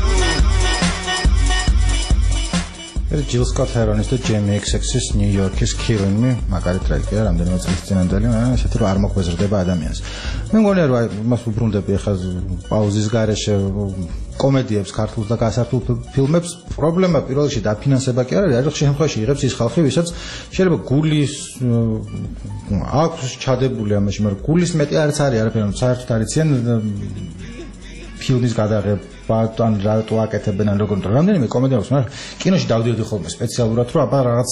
ეს ჯილ სკოტ ჰერონის და ჯეიმი ექს ექსის ნიუ-იორკის Killing Me მაგარი ტრეკია, რამდენიმე წლის წინანდელი, მაგრამ ესეთი რომ არ მოხვეზრდება ადამიანს. მე მგონია რომ მას უბრუნდები ახლა პაუზის გარეშე კომედიებს, ქართულ და გასართულ ფილმებს. პრობლემა პირველ რიგში დაფინანსება კი არ არის, არის შემთხვევაში იღებს ის ხალხი, ვისაც შეიძლება გულის აქვს ჩადებული ამაში, მაგრამ გულის მეტი არც არის არაფერი, საერთოდ არიციან ფილმის გადაღება ან რატო აკეთებენ ან როგორ რამდენიმე კომედია აქვს, მაგრამ კინოში დავდიოდი ხოლმე სპეციალურად რომ აბა რაღაც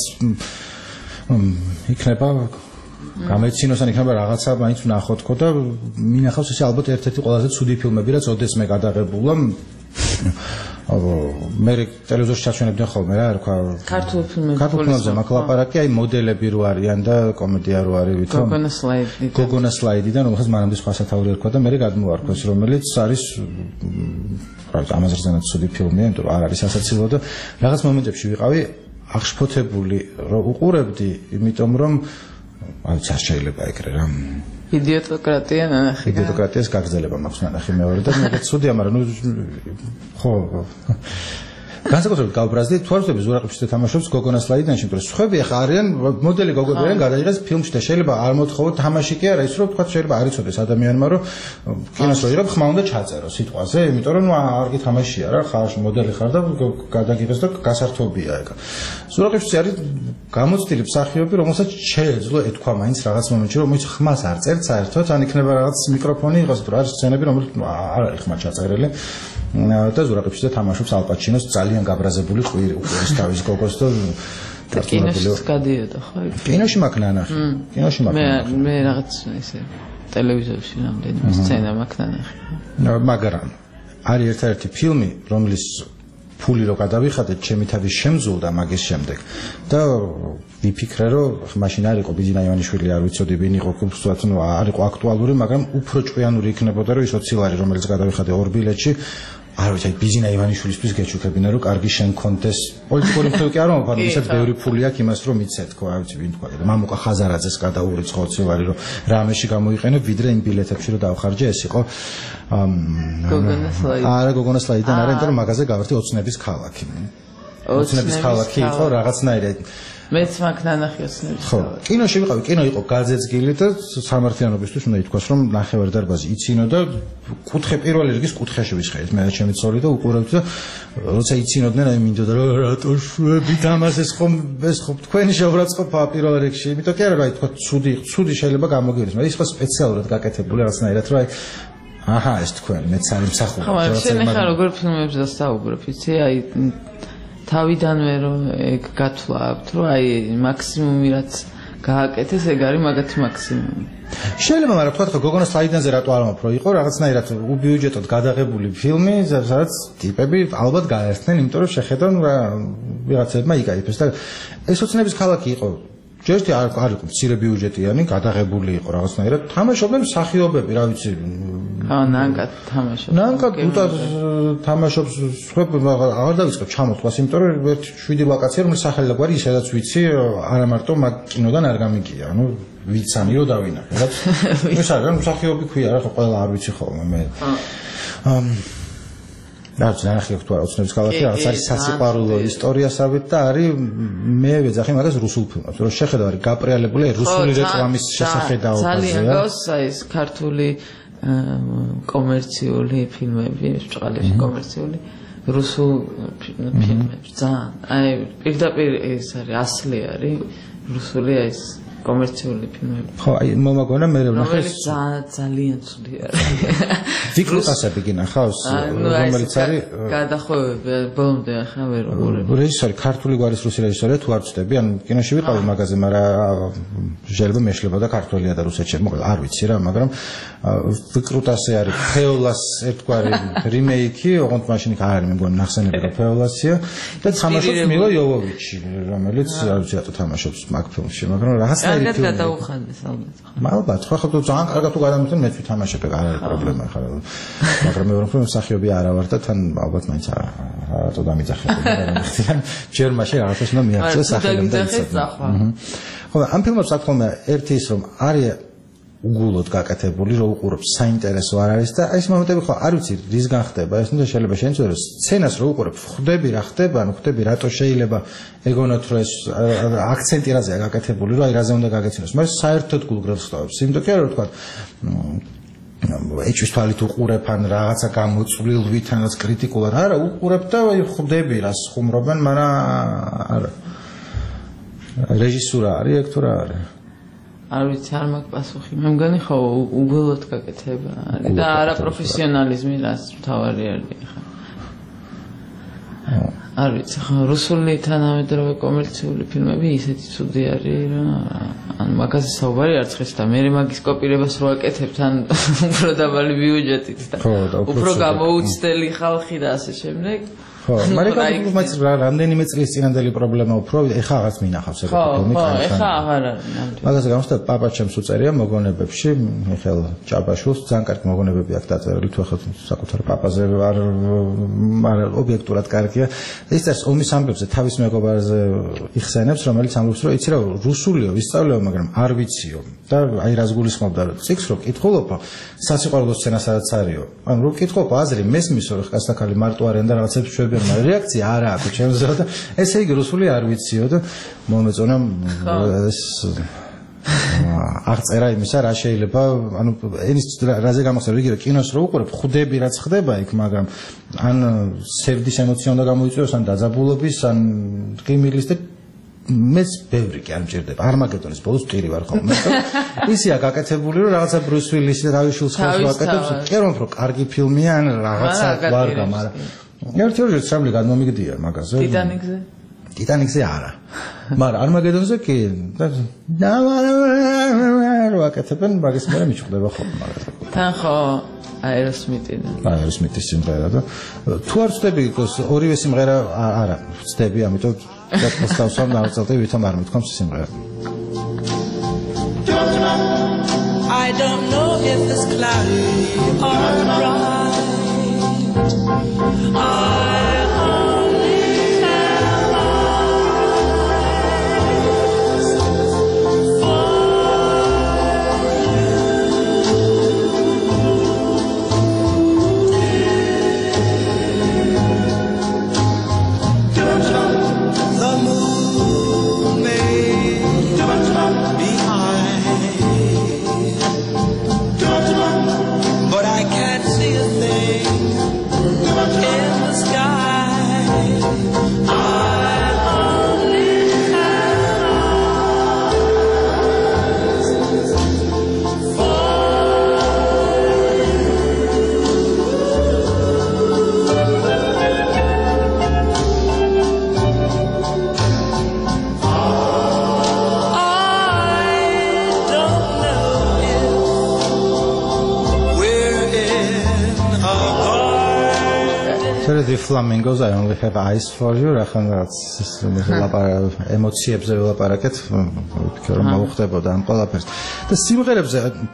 იქნება გამეცინოს ან იქნება რაღაცა მაინც ვნახოთ და მინახავს ესე ალბათ ერთ-ერთი ყველაზე ცუდი ფილმები რაც ოდესმე გადაღებულა. აბა მე ტელევიზორში ჩაჩვენებდნენ ხოლმე რა თქვა ქართულ ფილმებში ქართულ ფილმებზე მაკლაპარაკი აი მოდელები რო არიან და კომედია რო არის ვითომ გოგონა სლაიდი გოგონა სლაიდიდან რომელსაც მანამდე სხვა სათაური ერქვა და მე გადმოვარქვეს რომელიც არის pravda ამაზე ზანაც ცუდი ფილმია იმიტომ რომ არ არის ასაცილო და რაღაც მომენტებში ვიყავი აღშფოთებული რომ უყურებდი იმიტომ რომ აი წარ შეიძლება ეგრე რა იდიოტოკრატია ნახე იდიოტოკრატიას გაგრძელება მაქვს ნახე მეორე და მე ცუდია მაგრამ ნუ ხო განსაკუთრებით გავბრაზდი თვალსები ზურაყებში თამაშობს გოგონა სლაიდიდან შემდგომ სხვები ახლა არიან მოდელი გოგონებიან გადაიღეს ფილმში და შეიძლება არ მოთხოვოთ თამაში კი არა ის რომ თქვა შეიძლება არ იცოდეს ადამიანმა რომ კინოს რო იღებ ხმა უნდა ჩაწერო სიტყვაზე იმიტომ რომ ნუ არ გითამაშია რა ხარ მოდელი ხარ და გადაგიღეს და გასართობია ეგ ზურაყებში არის გამოცდილი მსახიობი რომელსაც შეეძლო ეთქვა მაინც რაღაც მომენტში რომ ის ხმას არ წერთ საერთოდ ან იქნება რაღაც მიკროფონი იყოს თუ არის სცენები რომელიც არ არის ხმა ჩაწერილი და ზურაყებში და თამაშობს ალ პაჩინოს ძალიან გაბრაზებული ყვირი უყურეს თავის გოგოს და კინოში გადიოდა ხო კინოში მაქვს ნანახი კინოში მაქვს მე მე რაღაც ესე ტელევიზორში რამდენიმე სცენა მაქვს ნანახი მაგრამ არის ერთ-ერთი ფილმი რომლის ფული რო გადავიხადეთ ჩემი თავის შემძულდა მაგის შემდეგ და ვიფიქრე რომ მაშინ არ იყო ბიძინა ივანიშვილი არ ვიცოდი ვინ იყო კულტურაც ნუ არ იყო აქტუალური მაგრამ უფრო ჭკვიანური იქნებოდა რომ ის ოცილარი რომელიც გადავიხადე ორ ბილეთში არ ვიცი ბიძინა ივანიშვილისთვის გეჩუქებინა რომ კარგი შენ კონდეს პოლიტიკური მხრივ კი არ მომფარდა ისაც ბევრი ფული აქვს იმას რომ იცე თქო არ ვიცი ვინ თქვა და მამუკა ხაზარაძეს გადაურიცხო ოცილარი რომ რამეში გამოიყენებ ვიდრე იმ ბილეთებში რომ დავხარჯე ეს იყო გოგონა სლაიდი არა გოგონა სლაიდიდან არა იმიტომ რომ მაგაზე გავერთი ოცნების ქალაქი ოცნების ქალაქი იყო რაღაცნაირად მეც მაქვს ნანახი ოცნების ხო კინოში ვიყავი კინო იყო გაძეცგილი და სამართლიანობისთვის უნდა ითქვას რომ ნახევარ დარბაზი იცინო და კუთხე პირველი რიგის კუთხეში ვისხეით მე და ჩემი ცოლი და უყურებთ და როცა იცინოდნენ აი მინდოდა რა რატო შვებით ამას ხომ ეს ხო თქვენი შეურაცხყოფა პირველ რიგში იმიტომ კი არა რა თქვა ცუდი ცუდი შეიძლება გამოგივიდეს მაგრამ ის ხო სპეციალურად გაკეთებული რაღაცნაირად რომ აი აჰა ეს თქვენი მეც არის მსახური ხო მაგრამ შენ ახლა როგორ ფილმებზე დასაუბრებ იცი აი თავიდანვე რომ ეგ გათვლა აქვს რომ აი მაქსიმუმი რაც გააკეთეს ეგ არის მაგათი მაქსიმუმი შეიძლება მაგრამ თქვა ხო გოგონა სლაიდანზე რატო არ მომფრო იყო რაღაცნაირად უბიუჯეტოდ გადაღებული ფილმი სადაც ტიპები ალბათ გაერთნენ იმიტომ რომ შეხედან ვიღაცებმა იკაიფეს და ეს ოცნების ქალაქი იყო ჯერჯერობით არ არ იყო მცირე ბიუჯეტიანი გადაღებული იყო რაღაცნაირად თამაშობდნენ მსახიობები რა ვიცი აა ნანკად თამაშობს ნანკად უტას თამაშობს სხვები აღარ დავიწყებ ჩამოთვლას იმიტომ რომ ერთ შვიდი ლოკაცია რომელიც სახელი დაგვარი ისედაც ვიცი არა მარტო მაგ კინოდან არ გამიგია ანუ ვიცანი რომ დავინახე რა ეს არის მსახიობი ქვია რა ხო ყველა არ ვიცი ხოლმე მე აა რაც ნახე თუ არა ოცნების ქალაქი რაღაც არის სასიყვარულო ისტორიასავით და არის მე ვეძახი მაგას რუსულ ფილმებს რომ შეხედა არის გაპრიალებული რუსული რეკლამის შესახედაობაზე ძალიან გავს აი ეს ქართული კომერციული ფილმები ბჭყალებში კომერციული რუსულ ფილმებში ძალიან აი პირდაპირ ეს არის ასლი არის რუსული აი ეს კომერციული ფილმები. ხო, აი მომაგონა მე ვნახე ძალიან ცუდი არის. ვიკრუტასები გინახავს, რომელიც არის გადახოვები ბოლომდე ახლა ვერ უყურებ. რეჟისორი ქართული გვარის რუსი რეჟისორია თუ არ ვწდები, ან კინოში ვიყავი მაგაზე, მაგრამ შეიძლება მეშლება და ქართველია და რუსეთში, მოკლედ არ ვიცი რა, მაგრამ ვიკრუტასე არის ფეოლას ერთგვარი რიმეიკი, ოღონდ მაშინ იქ არ არის მე მგონი ნახსენები რომ ფეოლასია და თამაშობს მილო იოვოვიჩი, რომელიც არ ვიცი რატო თამაშობს მაგ ფილმში, მაგრამ რაღაც კარგად გადაუხადეს ალბათ. ალბათ, ხო ხო ძალიან კარგად თუ გადამოწმენ მეც ვითამაშებ, არ არის პრობლემა ხარ. მაგრამ მე ვფიქრობ მსახიობი არა ვარ და თან ალბათ მაინც რატო დამიძახები და ჯერ მაშინ რაღაცას უნდა მიაღწიოს სახელმწიფო და იცოდნენ. ხო, ამ ფილმებს აქ ხოლმე ერთი ის რომ არის უგულოდ გაკეთებული, რო უყურებ, საინტერესო არ არის და აი ეს მომენტები ხო არ ვიცი რისგან ხდება, ეს უნდა შეიძლება შენც რომ სცენას რო უყურებ, ხვდები რა ხდება, ანუ ხვდები რატო შეიძლება ეგონოთ რომ ეს აქცენტი რაზეა გაკეთებული, რომ აი რაზე უნდა გაგეცინოს, მაგრამ საერთოდ გულგრელს ხტავებს. იმიტომ კი არა რომ თქვა ეჭვის თვალით უყურებ ან რაღაცა გამოწვლილ ვითანაც კრიტიკულად, არა, უყურებ და აი ხვდები რას ხუმრობენ, მაგრამ არა. რეჟისურა არის ეგ თუ რა არის? არ ვიცი, არ მაქვს პასუხი. მე მგონი ხო უგველოდ გაკეთება არის და არა პროფესიონალიზმი რას მთავარი არის ხა. არ ვიცი, ხო რუსული თანამედროვე კომერციული ფილმები ისეთი ცუდი არის, რომ ან მაგაზე საუბარი არ ცხეს და მე მაგის კოპირებას რო აკეთებ თან უფრო დაბალი ბიუჯეტით და უფრო გამოუცდელი ხალხი და ასე შემდეგ. ხო, მაგრამ მაგის რამდენიმე წლის წინანდელი პრობლემა უფრო ეხა აღარც მინახავს ეგ ფილმი. ხო, ეხა აღარ არის ნამდვილად. მაგაზე გამოსდა პაპაჩემს უწერია მოგონებებში, მიხეილ ჭაბაშვილს ძალიან კარგი მოგონებები აქვს დაწერილი, თუ ახლა საკუთარ პაპაზე არ არ ობიექტურად კარგია. ის წერს ომის ამბებზე თავის მეგობარზე იხსენებს, რომელიც ამბობს, რომ იცი რა, რუსულიო ვისწავლეო, მაგრამ არ ვიციო. და აი რას გულისხმობდა, რომ ციკლს რო კითხულობ, სასიყვარულო სცენასაც არისო. ანუ რო კითხულობ, აზრი მესმის, რომ კაცთაკალი მარტო არიან და რაღაცებს შვებიან, მაგრამ რეაქცია არა აქვს ჩემზე და ესე იგი რუსული არ ვიციო და მომეწონა ეს აღწერა იმისა, რა შეიძლება, ანუ ენის რაზე გამახსენე, იგი რომ კინოს რო უყურებ, ხვდები რაც ხდება იქ, მაგრამ ან სევდის ემოცია უნდა გამოიწვიოს, ან დაძაბულობის, ან ტკიმილის და მეც ბევრი კი არ მჭირდება. არმაგედონის ბოლოს ტირი ვარ ხოლმე. ისია გაკეთებული, რომ რაღაცა ბრუს ვილისი და რავიშვილს ხოს ვაკეთებს, კი რომ უფრო კარგი ფილმია, ან რაღაცა ვარგა, მაგრამ ერთი ორი ცრემლი გადმომიგდია მაგაზე. ტიტანიკზე? ტიტანიკზე არა. მაგრამ არმაგედონზე კი და რო აკეთებენ, მაგის მერე მიჩხდება ხოლმე მაგაზე. თან ხო აეროსმიტიდან. აეროსმიტის სიმღერა და თუ არ ვწდები, ორივე სიმღერა არა, ვწდები, ამიტომ დასწავსავ დავწელდი, ვითომ არ მithkoms სიმღერა. I don't know if it's cloudy or bright. I only have eyes for the moon may be high, but I can't see a thing in the sky. I only have eyes for The flamingos, I only have eyes for you. რახან რაც ემოციებზე ველაპარაკეთ, ვფიქრე რომ მოუხდებოდა ამ ყველაფერს. და სიმღერებზე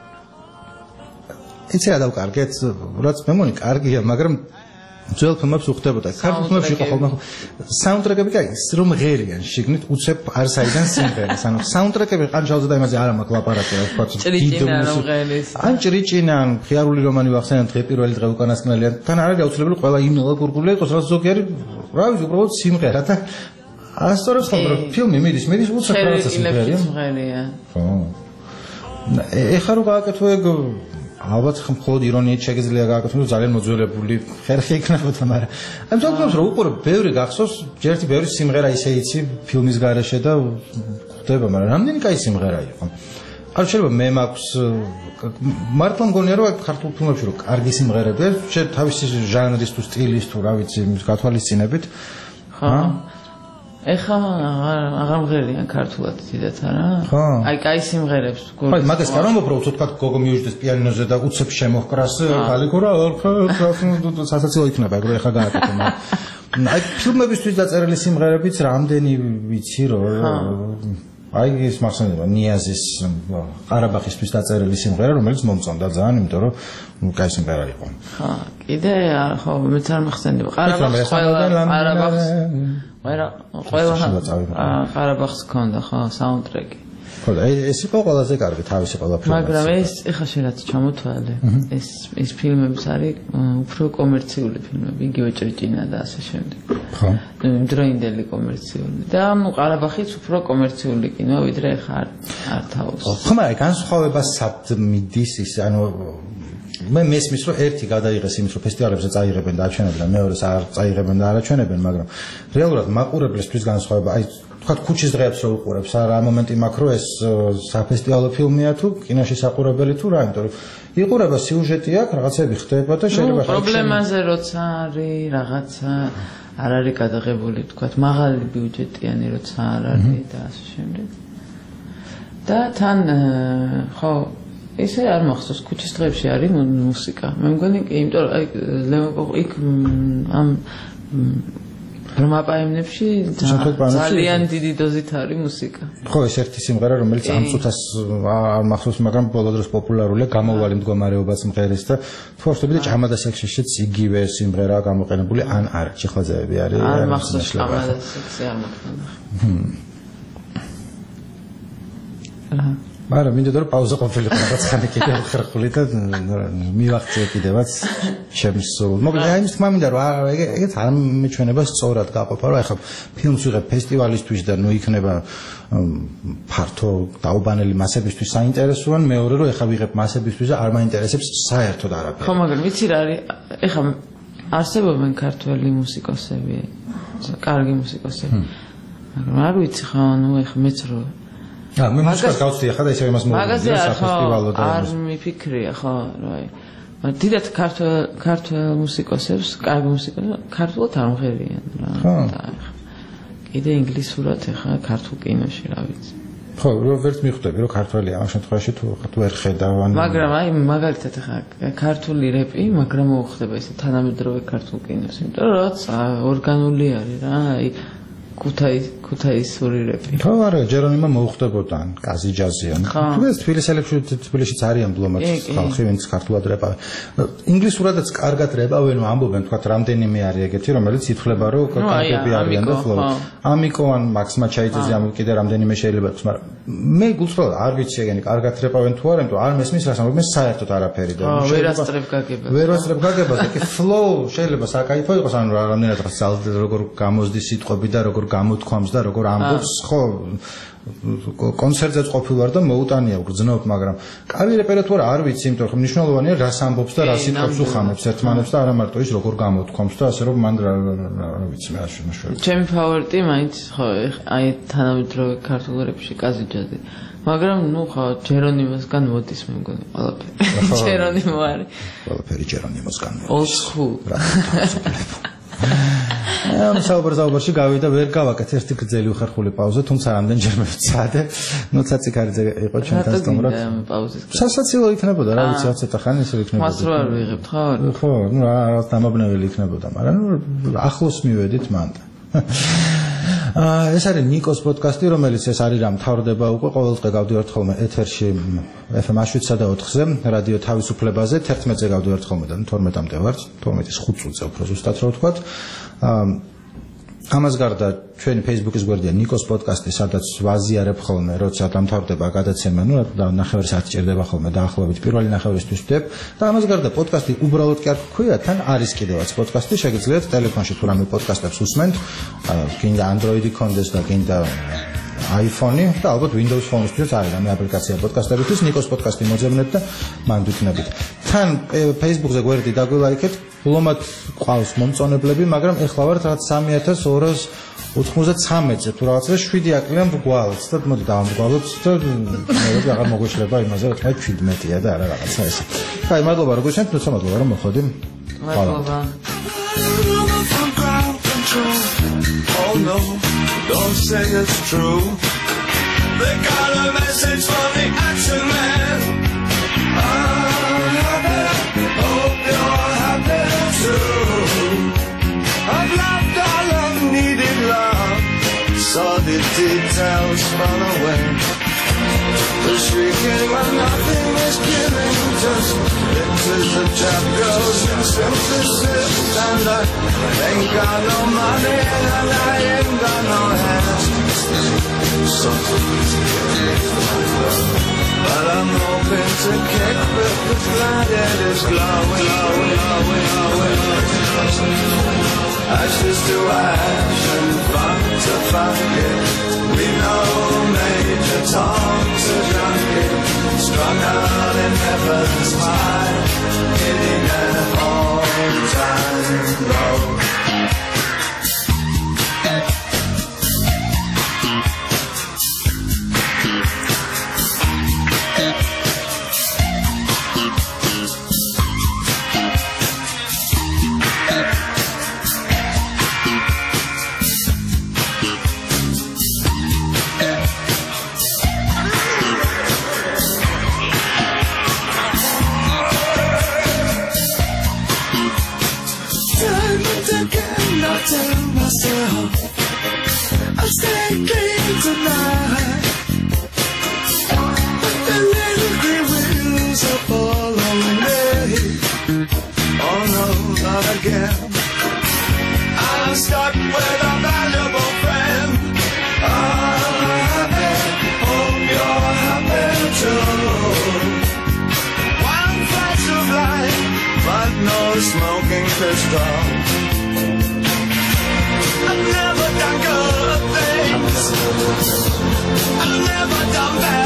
იცი რა დავკარგეთ, რაც მე მგონი კარგია, მაგრამ ძველ ფილმებს უხდებოდა. ქართულ ფილმებში იყო ხოლმე საუნდტრეკები, კი, რომ ღერიან შიგნით უცებ არ საიდან სიმღერას. ანუ საუნდტრეკები ყანჩალზე და იმაზე არ მაქვს ლაპარაკი, რა ვთქვათ. ჭრიჭინა რომ ღერის. ან ჭრიჭინა, ან ხიარული რომანი ვახსენებთ, დღე პირველი დღე უკანასკნელია. თან არ არის აუცილებელი ყველა იმნელა გურგული იყოს, რაც ზოგიერი, რა ვიცი, უბრალოდ სიმღერა და ასწორებს ხოლმე რომ ფილმი მიდის, მიდის უცებ რაღაცა სიმღერია. ხო. ეხლა რო გააკეთო ეგ ალბათ მხოლოდ ირონიით შეგიძლია გააკეთოს, რომ ძალიან მოძველებული ხერხი იქნებოდა, მაგრამ ამ თქოს რომ უყურებ, ბევრი გახსოვს, ერთი ბევრი სიმღერა ისე იცი ფილმის გარეშე და ხდება, მაგრამ რამდენი კაი სიმღერა იყო. არ შეიძლება მე მაქვს მართლა მგონია რომ ქართულ ფილმებში რომ კარგი სიმღერებია, შე თავისი ჟანრის თუ სტილის თუ რა ვიცი, გათვალისწინებით. ხო. ეხა აღარ მღერიან ქართულად დიდათ არა? ხო. აი კაი სიმღერებს გქონდა. აი მაგას კარომ უბრალოდ თქვა გოგო მიუჯდეს პიანინოზე და უცებ შემოჰკრას ხალიკურა სასაცილო იქნება ეგ რო ეხა გააკეთე მაგრამ აი ფილმებისთვის დაწერილი სიმღერებიც რამდენი ვიცი რომ აი ის მახსენდება ნიაზის ყარაბაღისთვის დაწერილი სიმღერა რომელიც მომწონდა ძალიან იმიტომ რომ კაი სიმღერა იყო. ხო, კიდე ხო მეც არ მახსენდება ყარაბაღს ყარაბაღს ყველა ყველა ყარაბაღს ქონდა ხო საუნდტრეკი. ხო და ეს იყო ყველაზე კარგი თავისი ყველაფერი. მაგრამ ეს ეხლა შენაც ჩამოთვალე ეს ეს ფილმები არის უფრო კომერციული ფილმები, იგივე ჭრიჭინა და ასე შემდეგ. ხო. დროინდელი კომერციული. და ნუ ყარაბაღიც უფრო კომერციული კინოა, ვიდრე ეხლა არ არ თავს. ხო, მაგრამ განსხვავება სად მიდის ის, ანუ მე მესმის რომ ერთი გადაიღეს იმის რომ ფესტივალებზე წაიღებენ და აჩვენებენ, მეორეს არ წაიღებენ და არ აჩვენებენ, მაგრამ რეალურად მაყურებლისთვის განსხვავება, აი თქვათ ქუჩის დღეებს რო უყურებს, რა მომენტი მაქვს რომ ეს საფესტივალო ფილმია თუ კინოში საყურებელი თუ რა, იმიტომ რომ იყურება სიუჟეტი აქვს, რაღაცები ხდება და შეიძლება ხო პრობლემაზე როცა არის რაღაცა არ არის გადაღებული, თქვათ მაღალი ბიუჯეტიანი როცა არ არის და ასე შემდეგ. და თან ხო ისე არ მახსოვს ქუჩის დღეებში არის მუსიკა. მე მგონი იმიტომ რომ აი ლევან იქ ამ რომაპაემნებში ძალიან დიდი დოზით არის მუსიკა. ხო, ეს ერთი სიმღერა, რომელიც ამ წუთას არ მახსოვს, მაგრამ ბოლო დროს პოპულარულია, გამოვალი მდგომარეობაც მღერის და თუ ხსოვდი და ჭამადა სექსშიც იგივე სიმღერაა გამოყენებული, ან არა, ჩიხლაძეები არის. არ მახსოვს ჭამადა სექსი არ მოხდა. აჰა. მაგრამ მინდოდა რომ პაუზა ყოფილიყო რაღაც ხანი კიდევ ხერხული და მივახციე კიდევაც ჩემს სულ. მოკლედ აი ის თქმა მინდა რომ ეგეც არ მეჩვენება სწორად გაყოფა რომ ახლა ფილმს ვიღებ ფესტივალისთვის და ნუ იქნება ფართო დაუბანელი მასებისთვის საინტერესოა, მეორე რომ ახლა ვიღებ მასებისთვის და არ მაინტერესებს საერთოდ არაფერი. ხო, მაგრამ ვიცი რა არის, ახლა არსებობენ ქართველი მუსიკოსები, კარგი მუსიკოსები. მაგრამ არ ვიცი ხო, ნუ ახლა მეც რო აა მე მუსიკას გავწვდი ახლა და ისევ იმას მოვიდა საფესტივალო და არ მიფიქრია ხო რა. მაგრამ დიდათ ქართულ ქართულ მუსიკოსებს, კარგი მუსიკოსებს ქართულად არ მღერიან რა. და კიდე ინგლისურად ახლა ქართულ კინოში რა ვიცი. ხო, რო ვერც მიხვდები რომ ქართველია ამ შემთხვევაში თუ თუ ვერ ხედავ ან მაგრამ აი მაგალითად ახლა ქართული რეპი, მაგრამ მოხდება ისე თანამედროვე ქართულ კინოს, იმიტომ რომ რაც ორგანული არის რა, აი ქუთაის ქუთაისური რეპი. ხო, არა, ჯერონიმო მოუხდებოდა კაზი ჯაზიან. თუ ეს თბილისელებში თბილისშიც არიან ბლომად ხალხი, ვინც ქართულად რეპავენ. ინგლისურადაც კარგად რეპავენ, ამბობენ, თქვათ, რამდენიმე არის ეგეთი, რომელიც ითვლება, რომ კარგები არიან და ფლოუ. ამიკო ან მაქს მაჩაიძეზე ამ კიდე რამდენიმე შეიძლება იყოს, მაგრამ მე გულწრფელად არ ვიცი ეგენი კარგად რეპავენ თუ არა, იმიტომ არ მესმის რას ამბობენ, საერთოდ არაფერი და ვერასწრებ გაგებას. ვერასწრებ გაგებას, ეკი ფლოუ შეიძლება საკაიფო იყოს, ანუ რამდენად ხალხი როგორ გამოზდის სიტყვები და როგორ გამოთქვამს და როგორ ამბობს, ხო, კონცერტზეც ყოფილ ვარ და მოუტანია გრძნობ, მაგრამ კარგი რეპერტუარა არ ვიცი, იმიტომ რომ მნიშვნელოვანია რას ამბობს და რა სიტყვებს უხამებს ერთმანეთს და არა მარტო ის როგორ გამოთქვამს და ასე რომ მან რა ვიცი მე რა შემოშორდა. ჩემი ფავორიტი მაინც ხო, აი თანამედროვე ქართულ რეპში კაზი ჯაზი. მაგრამ ნუ ხო ჯერონიმოსგან მოდის მე მგონი ყველაფერი. ჯერონიმო არის. ყველაფერი ჯერონიმოსგან მოდის. old school. ამ საუბარ-საუბარში გავიდა ვერ გავაკეთე ერთი გრძელი უხერხული პაუზა, თუმცა რამდენჯერმე ვცადე. ნუ ცაციკარიძე იყო ჩვენთან სტუმრად. სასაცილო იქნებოდა, რა ვიცი, ცოტა ხანი ისე იქნებოდა. მას რო არ ვიღებთ, ხო? ხო, ნუ რაღაც დამაბნეველი იქნებოდა, მაგრამ ნუ ახლოს მივედით მანდ. აა ეს არის ნიკოს პოდკასტი, რომელიც ეს არის რა მთავრდება უკვე ყოველდღე გავდივართ ხოლმე ეთერში ეფ ემ შვიდსა და ოთხზე, რადიო თავისუფლებაზე, თერთმეტზე გავდივართ ხოლმე და თორმეტამდე ვართ, თორმეტის ხუთ წუთზე უფრო ზუსტად რა ვთქვათ. აა ამას გარდა ჩვენი Facebook-ის გვერდია ნიკოს პოდკასტი, სადაც ვაზიარებ ხოლმე, როცა დამთავრდება გადაცემა, ნუ ნახევარი საათი ჭირდება ხოლმე დაახლოებით პირველი ნახევრისთვის ვდებ და ამას გარდა პოდკასტი უბრალოდ კი არ გქვია, თან არის კიდევაც პოდკასტი, შეგიძლიათ ტელეფონში თუ რამე პოდკასტებს უსმენთ, გინდა Android-ი კონდეს და გინდა iPhone-ი და ალბათ Windows Phone-ისთვისაც არის რამე აპლიკაცია პოდკასტებისთვის, ნიკოს პოდკასტი მოძებნეთ და მან ვიქნებით. თან Facebook-ზე გვერდი დაგვილაიქეთ, ბლომად ყავს მომწონებლები, მაგრამ ეხლა ვართ რაღაც სამი ათას ორას ოთხმოცდათრამეტზე თუ რაღაცა შვიდი აკლიან გვალს და მოდი დავამგვალოთ და მე აღარ მოგვეშლება იმაზე, რომ თქვა შვიდმეტია და არა რაღაცა ესე. აი, მადლობა როგორ შენ, თუმცა მადლობა რომ მოხდი. მადლობა. Oh no, don't say it's true. They got a message from the action man. I'm happy, hope you're happy too. I've loved all I've needed love, saw the details fall away. The shrieking when nothing is giving, just into the trap goes in synthesis. And I ain't got no money and I ain't got no hands. something to get my love. But I'm hoping to kick with the glad it is glowing, glowing, glowing, glowing, glowing. Ashes to ash and fun to funky. We know Major Tom's a junkie, strung out in heaven's high, hitting an all-time low. Tell myself I'll stay clean tonight, but the little green wheels are following me. Oh no, not again. I'm stuck with a valuable friend. I'm happy, hope you're happy too. One flash of light, but no smoking pistol. I've never done good things, I've never done bad.